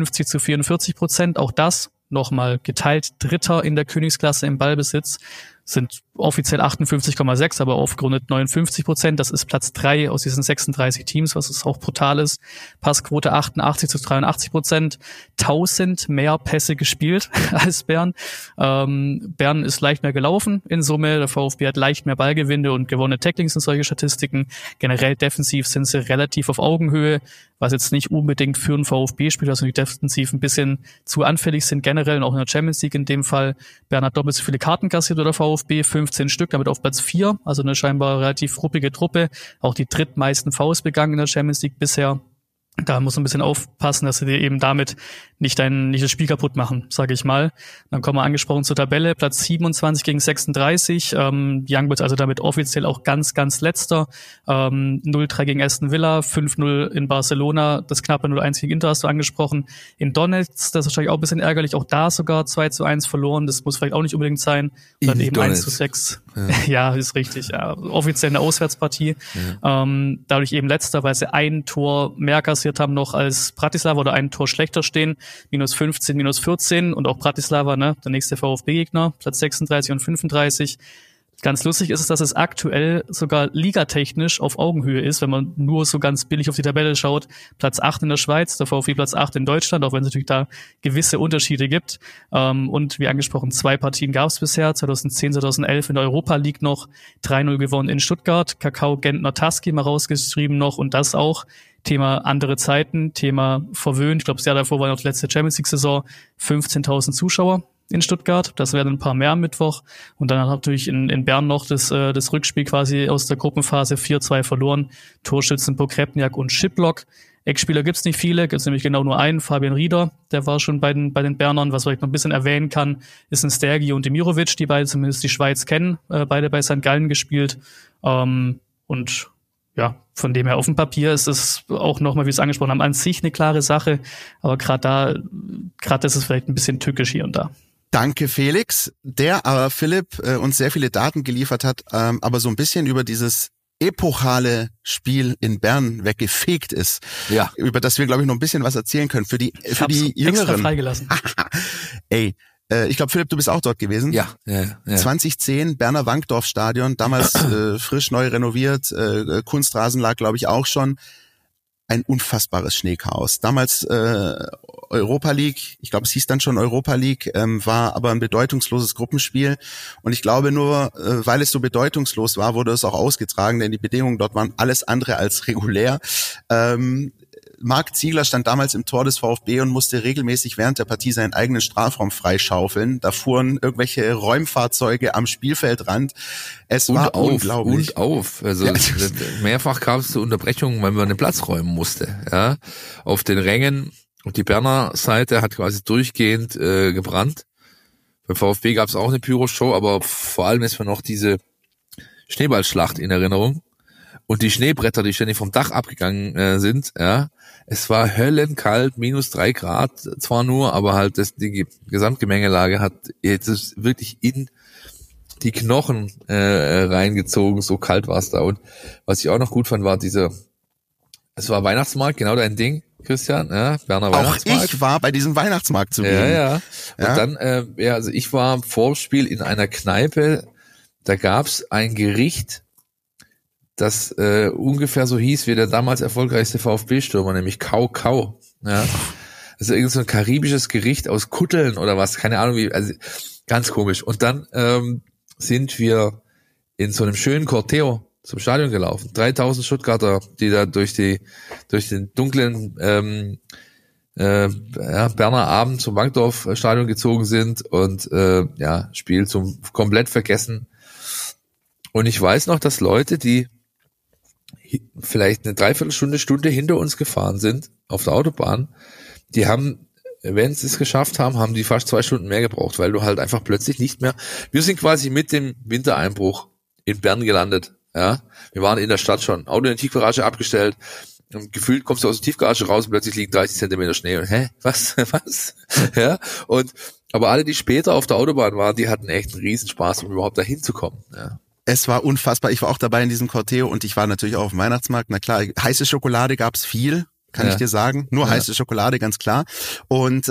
59-44%, auch das nochmal geteilt Dritter in der Königsklasse im Ballbesitz. Sind offiziell 58,6, aber aufgerundet 59%. Das ist Platz 3 aus diesen 36 Teams, was auch brutal ist. Passquote 88-83%. 1000 mehr Pässe gespielt als Bern. Bern ist leicht mehr gelaufen in Summe. Der VfB hat leicht mehr Ballgewinne und gewonnene Tacklings und solche Statistiken. Generell defensiv sind sie relativ auf Augenhöhe, was jetzt nicht unbedingt für einen VfB spielt, also die defensiv ein bisschen zu anfällig sind generell und auch in der Champions League in dem Fall. Bern hat doppelt so viele Karten kassiert oder VfB, 15 Stück, damit auf Platz 4, also eine scheinbar relativ ruppige Truppe. Auch die drittmeisten Fouls begangen in der Champions League bisher. Da muss man ein bisschen aufpassen, dass sie dir eben damit nicht das Spiel kaputt machen, sage ich mal. Dann kommen wir angesprochen zur Tabelle, Platz 27 gegen 36. Young Boys also damit offiziell auch ganz, ganz letzter. 0-3 gegen Aston Villa, 5-0 in Barcelona, das knappe 0-1 gegen Inter hast du angesprochen. In Donetsk, das ist wahrscheinlich auch ein bisschen ärgerlich, auch da sogar 2-1 verloren, das muss vielleicht auch nicht unbedingt sein. Dann eben 1-6. Ja, ist richtig. Ja. Offiziell eine Auswärtspartie. Ja. Dadurch eben letzter, weil sie ein Tor mehr kassiert haben noch als Bratislava oder ein Tor schlechter stehen. -15, -14 und auch Bratislava, der nächste VfB-Gegner, Platz 36 und 35. Ganz lustig ist es, dass es aktuell sogar ligatechnisch auf Augenhöhe ist, wenn man nur so ganz billig auf die Tabelle schaut. Platz 8 in der Schweiz, der VfB Platz 8 in Deutschland, auch wenn es natürlich da gewisse Unterschiede gibt. Und wie angesprochen, 2 Partien gab es bisher, 2010, 2011 in der Europa League noch, 3-0 gewonnen in Stuttgart, Kakao Gentner Taski mal rausgeschrieben noch und das auch. Thema andere Zeiten, Thema verwöhnt. Ich glaube, das Jahr davor war noch die letzte Champions League-Saison, 15.000 Zuschauer in Stuttgart. Das werden ein paar mehr am Mittwoch. Und dann natürlich in Bern noch das Rückspiel quasi aus der Gruppenphase 4-2 verloren. Torschützen Pokrapniak und Schiplock. Ex-Spieler gibt's nicht viele, gibt's nämlich genau nur einen, Fabian Rieder, der war schon bei den Bernern. Was ich noch ein bisschen erwähnen kann, ist ein Stergi und Demirovic, die beide zumindest die Schweiz kennen, beide bei St. Gallen gespielt. Und ja, von dem her auf dem Papier ist es auch nochmal, wie wir es angesprochen haben, an sich eine klare Sache, aber gerade ist es vielleicht ein bisschen tückisch hier und da. Danke, Felix. Der aber Philipp uns sehr viele Daten geliefert hat, aber so ein bisschen über dieses epochale Spiel in Bern weggefegt ist. Ja. Über das wir, glaube ich, noch ein bisschen was erzählen können. Für die extra Jüngeren. Freigelassen. Ey, ich glaube, Philipp, du bist auch dort gewesen. Ja. 2010, Berner Wankdorf-Stadion, damals frisch neu renoviert, Kunstrasen lag, glaube ich, auch schon. Ein unfassbares Schneechaos. Damals Europa League, ich glaube, es hieß dann schon Europa League, war aber ein bedeutungsloses Gruppenspiel. Und ich glaube nur, weil es so bedeutungslos war, wurde es auch ausgetragen, denn die Bedingungen dort waren alles andere als regulär. Marc Ziegler stand damals im Tor des VfB und musste regelmäßig während der Partie seinen eigenen Strafraum freischaufeln. Da fuhren irgendwelche Räumfahrzeuge am Spielfeldrand. Es war unglaublich. Also mehrfach kam es zu Unterbrechungen, weil man den Platz räumen musste. Ja, auf den Rängen. Und die Berner Seite hat quasi durchgehend gebrannt. Beim VfB gab es auch eine Pyroshow, aber vor allem ist mir noch diese Schneeballschlacht in Erinnerung. Und die Schneebretter, die ständig vom Dach abgegangen sind, ja. Es war höllenkalt, -3 Grad zwar nur, aber halt die Gesamtgemengelage hat jetzt wirklich in die Knochen reingezogen, so kalt war es da. Und was ich auch noch gut fand, war es war Weihnachtsmarkt, genau dein Ding, Christian, ja, Berner Weihnachtsmarkt. Auch ich war bei diesem Weihnachtsmarkt zu gehen. Ja. Und dann, also ich war vor dem Spiel in einer Kneipe, da gab's ein Gericht, das ungefähr so hieß wie der damals erfolgreichste VfB-Stürmer, nämlich Kau. Ja. Also irgend so ein karibisches Gericht aus Kutteln oder was, keine Ahnung wie, also ganz komisch. Und dann sind wir in so einem schönen Corteo zum Stadion gelaufen. 3000 Stuttgarter, die da durch den dunklen Berner Abend zum Wankdorf-Stadion gezogen sind und Spiel zum komplett vergessen. Und ich weiß noch, dass Leute, die vielleicht eine Dreiviertelstunde hinter uns gefahren sind auf der Autobahn, die haben, wenn sie es geschafft haben, haben die fast 2 Stunden mehr gebraucht, weil du halt einfach plötzlich nicht mehr, wir sind quasi mit dem Wintereinbruch in Bern gelandet, ja, wir waren in der Stadt schon, Auto in der Tiefgarage abgestellt, und gefühlt kommst du aus der Tiefgarage raus und plötzlich liegen 30 Zentimeter Schnee und was, ja, aber alle, die später auf der Autobahn waren, die hatten echt einen Riesenspaß, um überhaupt dahin zu kommen, ja. Es war unfassbar. Ich war auch dabei in diesem Corteo und ich war natürlich auch auf dem Weihnachtsmarkt. Na klar, heiße Schokolade gab's viel, kann ich dir sagen. Nur heiße Schokolade, ganz klar. Und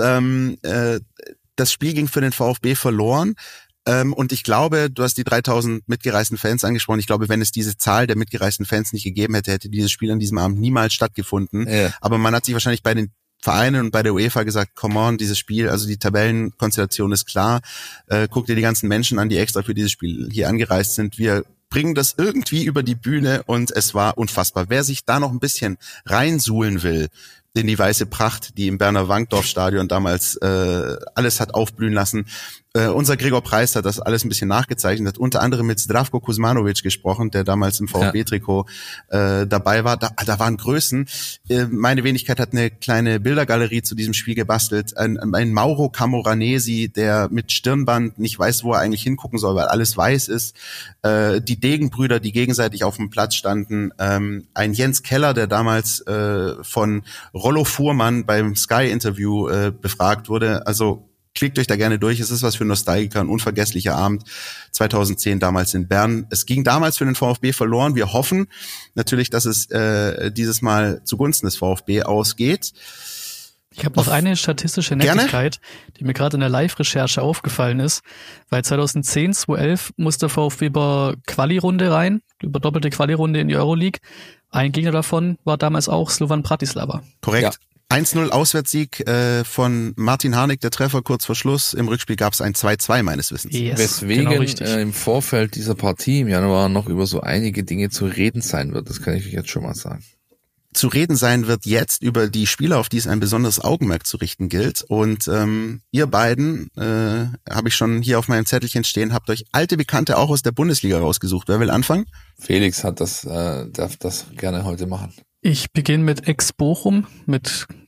das Spiel ging für den VfB verloren. Und ich glaube, du hast die 3000 mitgereisten Fans angesprochen. Ich glaube, wenn es diese Zahl der mitgereisten Fans nicht gegeben hätte, hätte dieses Spiel an diesem Abend niemals stattgefunden. Ja. Aber man hat sich wahrscheinlich bei den Vereinen und bei der UEFA gesagt, come on, dieses Spiel, also die Tabellenkonstellation ist klar, guck dir die ganzen Menschen an, die extra für dieses Spiel hier angereist sind, wir bringen das irgendwie über die Bühne und es war unfassbar. Wer sich da noch ein bisschen reinsuhlen will in die weiße Pracht, die im Berner Wankdorf-Stadion damals alles hat aufblühen lassen. Unser Gregor Preis hat das alles ein bisschen nachgezeichnet, hat unter anderem mit Zdravko Kuzmanovic gesprochen, der damals im VfB-Trikot dabei war. Da waren Größen. Meine Wenigkeit hat eine kleine Bildergalerie zu diesem Spiel gebastelt. Ein Mauro Camoranesi, der mit Stirnband nicht weiß, wo er eigentlich hingucken soll, weil alles weiß ist. Die Degenbrüder, die gegenseitig auf dem Platz standen. Ein Jens Keller, der damals von Rollo Fuhrmann beim Sky-Interview befragt wurde. Also klickt euch da gerne durch. Es ist was für Nostalgiker, ein unvergesslicher Abend 2010 damals in Bern. Es ging damals für den VfB verloren. Wir hoffen natürlich, dass es dieses Mal zugunsten des VfB ausgeht. Ich habe noch eine statistische Nettigkeit, die mir gerade in der Live-Recherche aufgefallen ist, weil 2010, 2011 musste VfB über Quali-Runde rein, über doppelte Quali-Runde in die Euroleague. Ein Gegner davon war damals auch Slovan Bratislava. Korrekt. Ja. 1-0 Auswärtssieg von Martin Harnik, der Treffer kurz vor Schluss. Im Rückspiel gab es ein 2-2 meines Wissens. Yes, weswegen genau im Vorfeld dieser Partie im Januar noch über so einige Dinge zu reden sein wird. Das kann ich euch jetzt schon mal sagen. Zu reden sein wird jetzt über die Spieler, auf die es ein besonderes Augenmerk zu richten gilt. Und ihr beiden, habe ich schon hier auf meinem Zettelchen stehen, habt euch alte Bekannte auch aus der Bundesliga rausgesucht. Wer will anfangen? Felix hat darf das gerne heute machen. Ich beginne mit Ex-Bochum, mit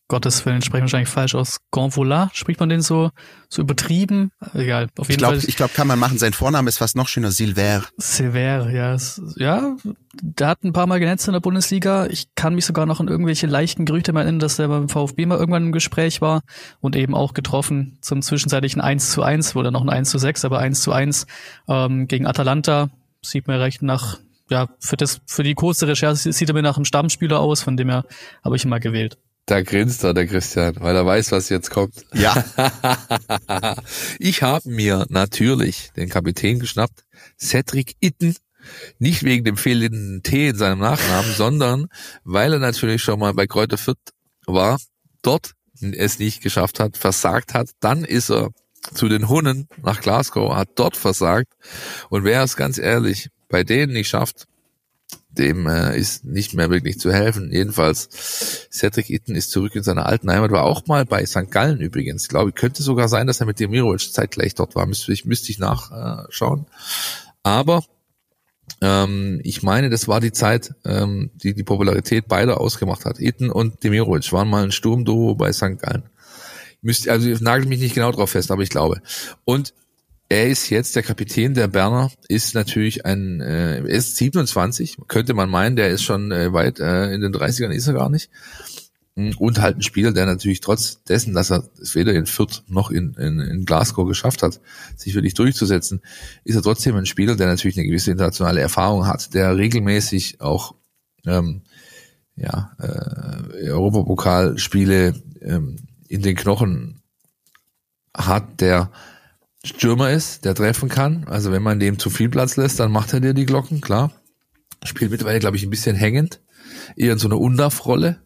Gottes Willen, sprechen wahrscheinlich falsch aus. Gonvola, spricht man den so übertrieben? Egal, auf jeden Fall. Ich glaube, kann man machen. Sein Vorname ist fast noch schöner, Silver. Silver, ja. Ja, der hat ein paar Mal genetzt in der Bundesliga. Ich kann mich sogar noch an irgendwelche leichten Gerüchte mal erinnern, dass der beim VfB mal irgendwann im Gespräch war und eben auch getroffen zum zwischenzeitlichen 1:1, wurde noch ein 1:6, aber 1:1 gegen Atalanta. Sieht mir recht nach, ja, für die kurze Recherche sieht er mir nach einem Stammspieler aus, von dem her habe ich ihn mal gewählt. Da grinst er, der Christian, weil er weiß, was jetzt kommt. Ja. Ich habe mir natürlich den Kapitän geschnappt, Cedric Itten, nicht wegen dem fehlenden T in seinem Nachnamen, sondern weil er natürlich schon mal bei Greuther Fürth war, dort es nicht geschafft hat, versagt hat. Dann ist er zu den Hunnen nach Glasgow, hat dort versagt. Und wer es ganz ehrlich bei denen nicht schafft, dem ist nicht mehr wirklich zu helfen. Jedenfalls, Cedric Itten ist zurück in seiner alten Heimat, war auch mal bei St. Gallen übrigens. Ich glaube, könnte sogar sein, dass er mit Demirovic zeitgleich dort war. Müsste ich nachschauen. Aber ich meine, das war die Zeit, die Popularität beider ausgemacht hat. Itten und Demirovic waren mal ein Sturmduo bei St. Gallen. Also nagelt mich nicht genau drauf fest, aber ich glaube. Und er ist jetzt der Kapitän der Berner, ist natürlich er ist 27, könnte man meinen, der ist schon weit in den 30ern, ist er gar nicht. Und halt ein Spieler, der natürlich trotz dessen, dass er es weder in Fürth noch in Glasgow geschafft hat, sich wirklich durchzusetzen, ist er trotzdem ein Spieler, der natürlich eine gewisse internationale Erfahrung hat, der regelmäßig auch Europapokalspiele in den Knochen hat, der Stürmer ist, der treffen kann. Also wenn man dem zu viel Platz lässt, dann macht er dir die Glocken, klar. Spielt mittlerweile, glaube ich, ein bisschen hängend. Eher in so einer Undav-Rolle.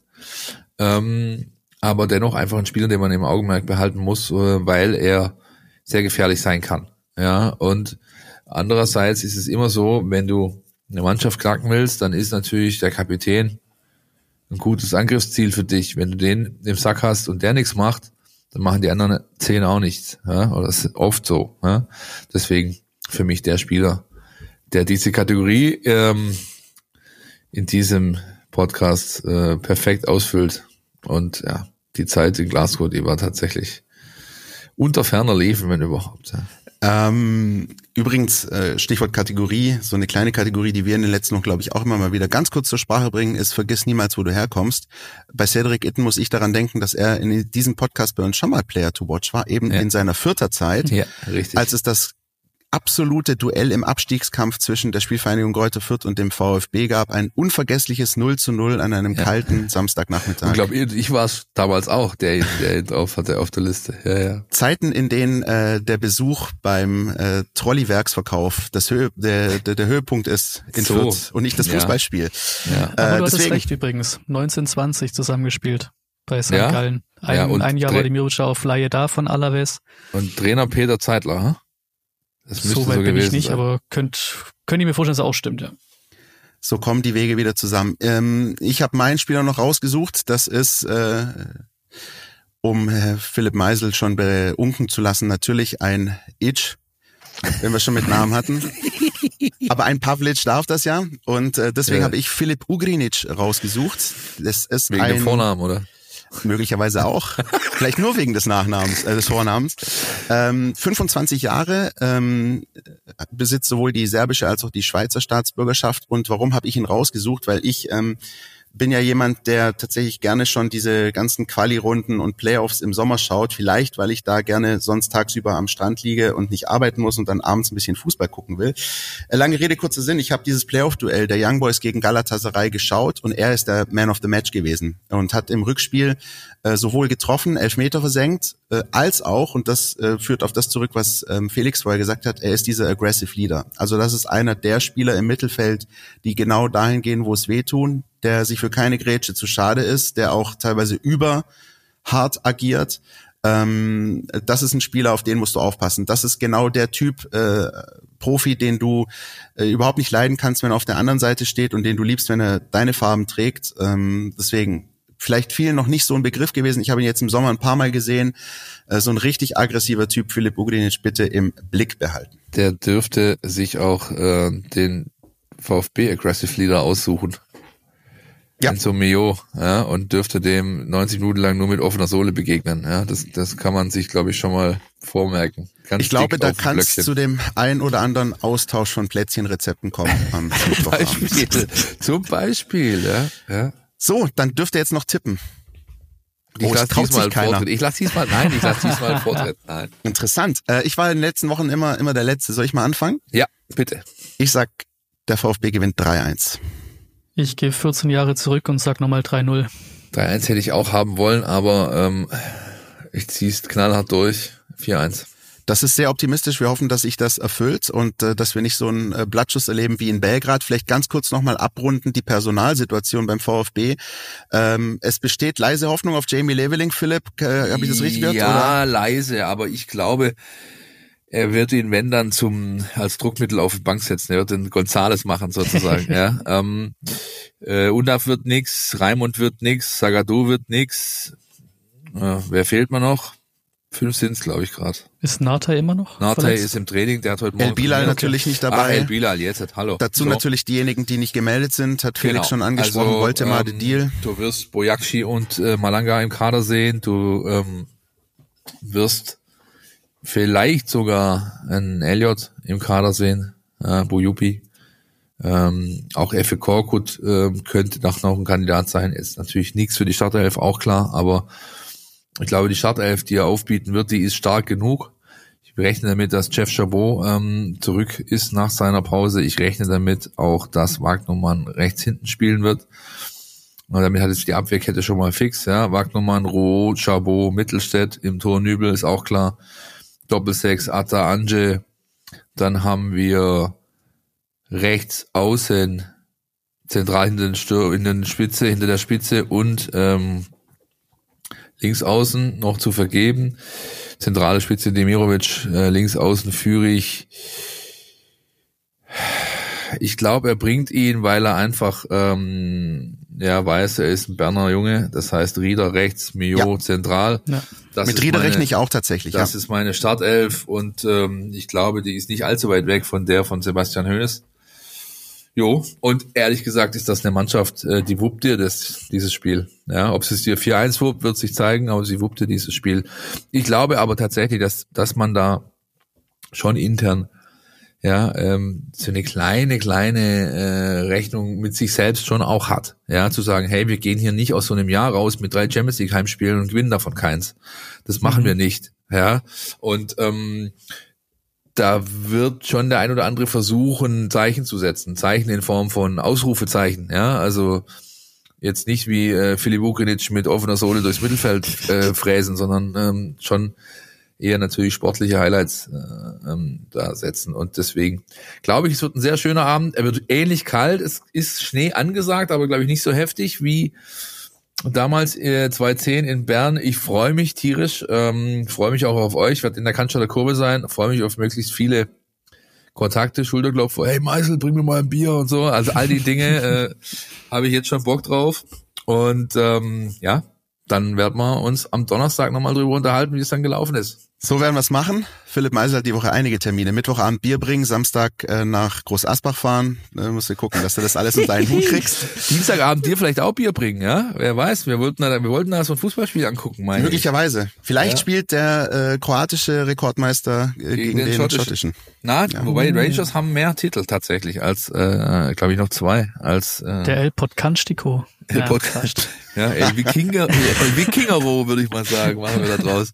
Aber dennoch einfach ein Spieler, den man im Augenmerk behalten muss, weil er sehr gefährlich sein kann. Ja, und andererseits ist es immer so, wenn du eine Mannschaft knacken willst, dann ist natürlich der Kapitän ein gutes Angriffsziel für dich. Wenn du den im Sack hast und der nichts macht, dann machen die anderen 10 auch nichts. Ja? Oder das ist oft so. Ja? Deswegen für mich der Spieler, der diese Kategorie in diesem Podcast perfekt ausfüllt. Und ja, die Zeit in Glasgow, die war tatsächlich unter ferner Liefen, wenn überhaupt. Ja. Übrigens, Stichwort Kategorie, so eine kleine Kategorie, die wir in den letzten Wochen, glaube ich, auch immer mal wieder ganz kurz zur Sprache bringen, ist: Vergiss niemals, wo du herkommst. Bei Cedric Itten muss ich daran denken, dass er in diesem Podcast bei uns schon mal Player to Watch war, eben in seiner Fürther Zeit, richtig. Als es das absolute Duell im Abstiegskampf zwischen der Spielvereinigung Greuther Fürth und dem VfB gab, ein unvergessliches 0:0 an einem kalten Samstagnachmittag. Ich glaube, ich war es damals auch, der ihn drauf hatte auf der Liste. Ja. Zeiten, in denen der Besuch beim Trolleywerksverkauf der Höhepunkt ist in Fürth und nicht das Fußballspiel. Ja. Aber du hattest recht übrigens, 1920 zusammengespielt bei St. Gallen. Ein Jahr war die Demirovic auf Leihe da von Alaves. Und Trainer Peter Zeitler, hm? So weit bin ich nicht, sein. Aber könnt ihr mir vorstellen, dass es auch stimmt, ja. So kommen die Wege wieder zusammen. Ich habe meinen Spieler noch rausgesucht. Das ist, um Philipp Meisel schon beunken zu lassen, natürlich ein Itch, wenn wir schon mit Namen hatten. Aber ein Pavlic darf das ja. Und deswegen habe ich Filip Ugrinic rausgesucht. Das ist wegen dem Vornamen, oder? Möglicherweise auch. Vielleicht nur wegen des Nachnamens, des Vornamens. 25 Jahre, besitzt sowohl die serbische als auch die Schweizer Staatsbürgerschaft. Und warum habe ich ihn rausgesucht? Weil ich bin ja jemand, der tatsächlich gerne schon diese ganzen Quali-Runden und Playoffs im Sommer schaut. Vielleicht, weil ich da gerne sonst tagsüber am Strand liege und nicht arbeiten muss und dann abends ein bisschen Fußball gucken will. Lange Rede, kurzer Sinn. Ich habe dieses Playoff-Duell der Young Boys gegen Galatasaray geschaut und er ist der Man of the Match gewesen und hat im Rückspiel sowohl getroffen, Elfmeter versenkt, als auch, und das führt auf das zurück, was Felix vorher gesagt hat, er ist dieser Aggressive Leader. Also das ist einer der Spieler im Mittelfeld, die genau dahin gehen, wo es weh tun, der sich für keine Grätsche zu schade ist, der auch teilweise überhart agiert. Das ist ein Spieler, auf den musst du aufpassen. Das ist genau der Typ Profi, den du überhaupt nicht leiden kannst, wenn er auf der anderen Seite steht und den du liebst, wenn er deine Farben trägt. Deswegen vielleicht vielen noch nicht so ein Begriff gewesen. Ich habe ihn jetzt im Sommer ein paar Mal gesehen. So ein richtig aggressiver Typ, Filip Ugrinic, bitte im Blick behalten. Der dürfte sich auch den VfB Aggressive Leader aussuchen. Ja. Enzo Mio, ja, und dürfte dem 90 Minuten lang nur mit offener Sohle begegnen. Ja, das kann man sich, glaube ich, schon mal vormerken. Ganz ich glaube, dick da auf dem kann es Blöckchen. zu dem ein oder anderen Austausch von Plätzchenrezepten kommen am Mittwochabend. Zum Beispiel, ja. So, dann dürft ihr jetzt noch tippen. Ich lasse traut diesmal sich keiner. Vortritt. Ich lasse diesmal Vortritt. Nein. Interessant. Ich war in den letzten Wochen immer der Letzte. Soll ich mal anfangen? Ja, bitte. Ich sag, der VfB gewinnt 3-1. Ich gehe 14 Jahre zurück und sag nochmal 3-0. 3-1 hätte ich auch haben wollen, aber ich zieh's knallhart durch. 4-1. Das ist sehr optimistisch. Wir hoffen, dass sich das erfüllt und dass wir nicht so einen Blattschuss erleben wie in Belgrad. Vielleicht ganz kurz nochmal abrunden die Personalsituation beim VfB. Es besteht leise Hoffnung auf Jamie Leveling. Philipp, habe ich das richtig gehört? Ja, oder? leise, aber ich glaube, er wird ihn, wenn dann, als Druckmittel auf die Bank setzen. Er wird den Gonzales machen, sozusagen. Ja. Undav wird nix, Raimund wird nix, Zagadou wird nix. Wer fehlt mir noch? 5 sind's, glaube ich, gerade. Ist Nartey immer noch Nartey verletzt? ist im Training, der hat heute Morgen... El Bilal natürlich nicht dabei. El Bilal, jetzt, hallo. Dazu so. Natürlich diejenigen, die nicht gemeldet sind, hat Felix schon angesprochen, also, wollte mal den Deal. Du wirst Boyakshi und Malanga im Kader sehen, du wirst vielleicht sogar einen Elliott im Kader sehen, Boyupi. Auch Efe Korkut könnte noch ein Kandidat sein, ist natürlich nichts für die Startelf, auch klar, aber ich glaube, die Startelf, die er aufbieten wird, die ist stark genug. Ich rechne damit, dass Jeff Chabot zurück ist nach seiner Pause. Ich rechne damit auch, dass Wagnermann rechts hinten spielen wird. Und damit hat jetzt die Abwehrkette schon mal fix. Ja, Wagnermann, Roh, Chabot, Mittelstädt, im Tor Nübel ist auch klar. Doppelsechs, Atta, Anje. Dann haben wir rechts außen, zentral hinter der Spitze und links außen noch zu vergeben. Zentrale Spitze Demirovic, links außen Führig. Ich glaube, er bringt ihn, weil er einfach weiß, er ist ein Berner Junge. Das heißt Rieder rechts, Mio zentral. Ja. Mit Rieder rechne ich auch tatsächlich. Das ist meine Startelf und ich glaube, die ist nicht allzu weit weg von der von Sebastian Hoeneß. Jo, und ehrlich gesagt ist das eine Mannschaft, die wuppt dir dieses Spiel. Ja, ob es dir 4-1 wuppt, wird sich zeigen, aber sie wuppt dir dieses Spiel. Ich glaube aber tatsächlich, dass man da schon intern so eine kleine Rechnung mit sich selbst schon auch hat. Ja, zu sagen, hey, wir gehen hier nicht aus so einem Jahr raus mit 3 Champions League Heimspielen und gewinnen davon keins. Das machen wir nicht. Ja, und da wird schon der ein oder andere versuchen, Zeichen zu setzen. Zeichen in Form von Ausrufezeichen. Ja, also jetzt nicht wie Filip Vukrinic mit offener Sohle durchs Mittelfeld fräsen, sondern schon eher natürlich sportliche Highlights da setzen. Und deswegen glaube ich, es wird ein sehr schöner Abend. Er wird ähnlich kalt. Es ist Schnee angesagt, aber glaube ich nicht so heftig wie damals 2010 in Bern. Ich freue mich tierisch, freue mich auch auf euch, ich werde in der Cannstatter Kurve sein, freue mich auf möglichst viele Kontakte, Schulterklopfer, hey Meisel, bring mir mal ein Bier und so, also all die Dinge habe ich jetzt schon Bock drauf und dann werden wir uns am Donnerstag nochmal drüber unterhalten, wie es dann gelaufen ist. So werden wir es machen. Philipp Meisel hat die Woche einige Termine. Mittwochabend Bier bringen, Samstag nach Groß Asbach fahren. Musst du gucken, dass du das alles unter einen Hut kriegst. Dienstagabend dir vielleicht auch Bier bringen, ja? Wer weiß, wir wollten da so ein Fußballspiel angucken, meine ich. Möglicherweise. Vielleicht spielt der kroatische Rekordmeister gegen den schottischen. Wobei die Rangers haben mehr Titel tatsächlich als, glaube ich, noch 2 als der El Podkanstiko. El Podcast. Ja, El Wikingero, würde ich mal sagen, machen wir da draus.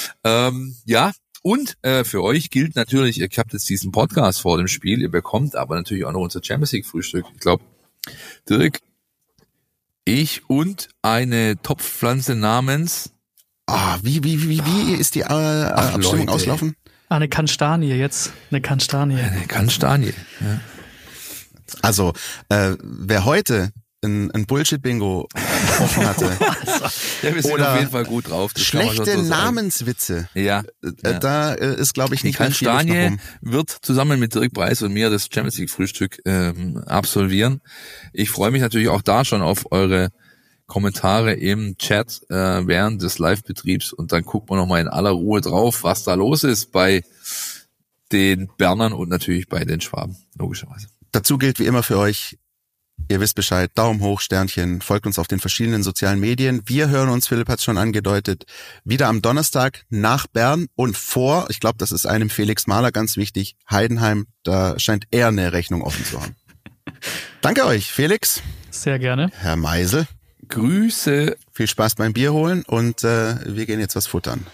Und für euch gilt natürlich, ihr habt jetzt diesen Podcast vor dem Spiel, ihr bekommt aber natürlich auch noch unser Champions League Frühstück. Ich glaube, Dirk, ich und eine Topfpflanze namens... Wie ist die Abstimmung auslaufen? Eine Kastanie jetzt. Eine Kastanie. Ja. Also, wer heute ein Bullshit-Bingo offen hatte. Wir sind auf jeden Fall gut drauf. Schlechte Namenswitze. Ja. Da ist, glaube ich, nicht mehr viel Luft nach oben. Wird zusammen mit Dirk Preis und mir das Champions League Frühstück absolvieren. Ich freue mich natürlich auch da schon auf eure Kommentare im Chat während des Live-Betriebs und dann gucken wir nochmal in aller Ruhe drauf, was da los ist bei den Bernern und natürlich bei den Schwaben, logischerweise. Dazu gilt wie immer für euch, Ihr wisst Bescheid, Daumen hoch, Sternchen, folgt uns auf den verschiedenen sozialen Medien. Wir hören uns, Philipp hat es schon angedeutet, wieder am Donnerstag nach Bern und vor, ich glaube, das ist einem Felix Mahler ganz wichtig, Heidenheim, da scheint er eine Rechnung offen zu haben. Danke euch, Felix. Sehr gerne. Herr Meisel. Grüße. Viel Spaß beim Bier holen und wir gehen jetzt was futtern.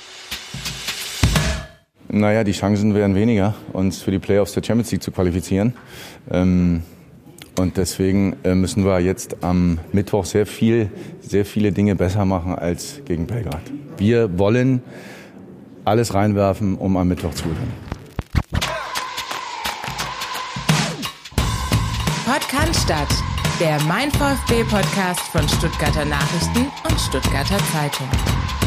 Naja, die Chancen wären weniger, uns für die Playoffs der Champions League zu qualifizieren. Und deswegen müssen wir jetzt am Mittwoch sehr viele Dinge besser machen als gegen Belgrad. Wir wollen alles reinwerfen, um am Mittwoch zu gewinnen. Podcast, der Mein VfB Podcast von Stuttgarter Nachrichten und Stuttgarter Zeitung.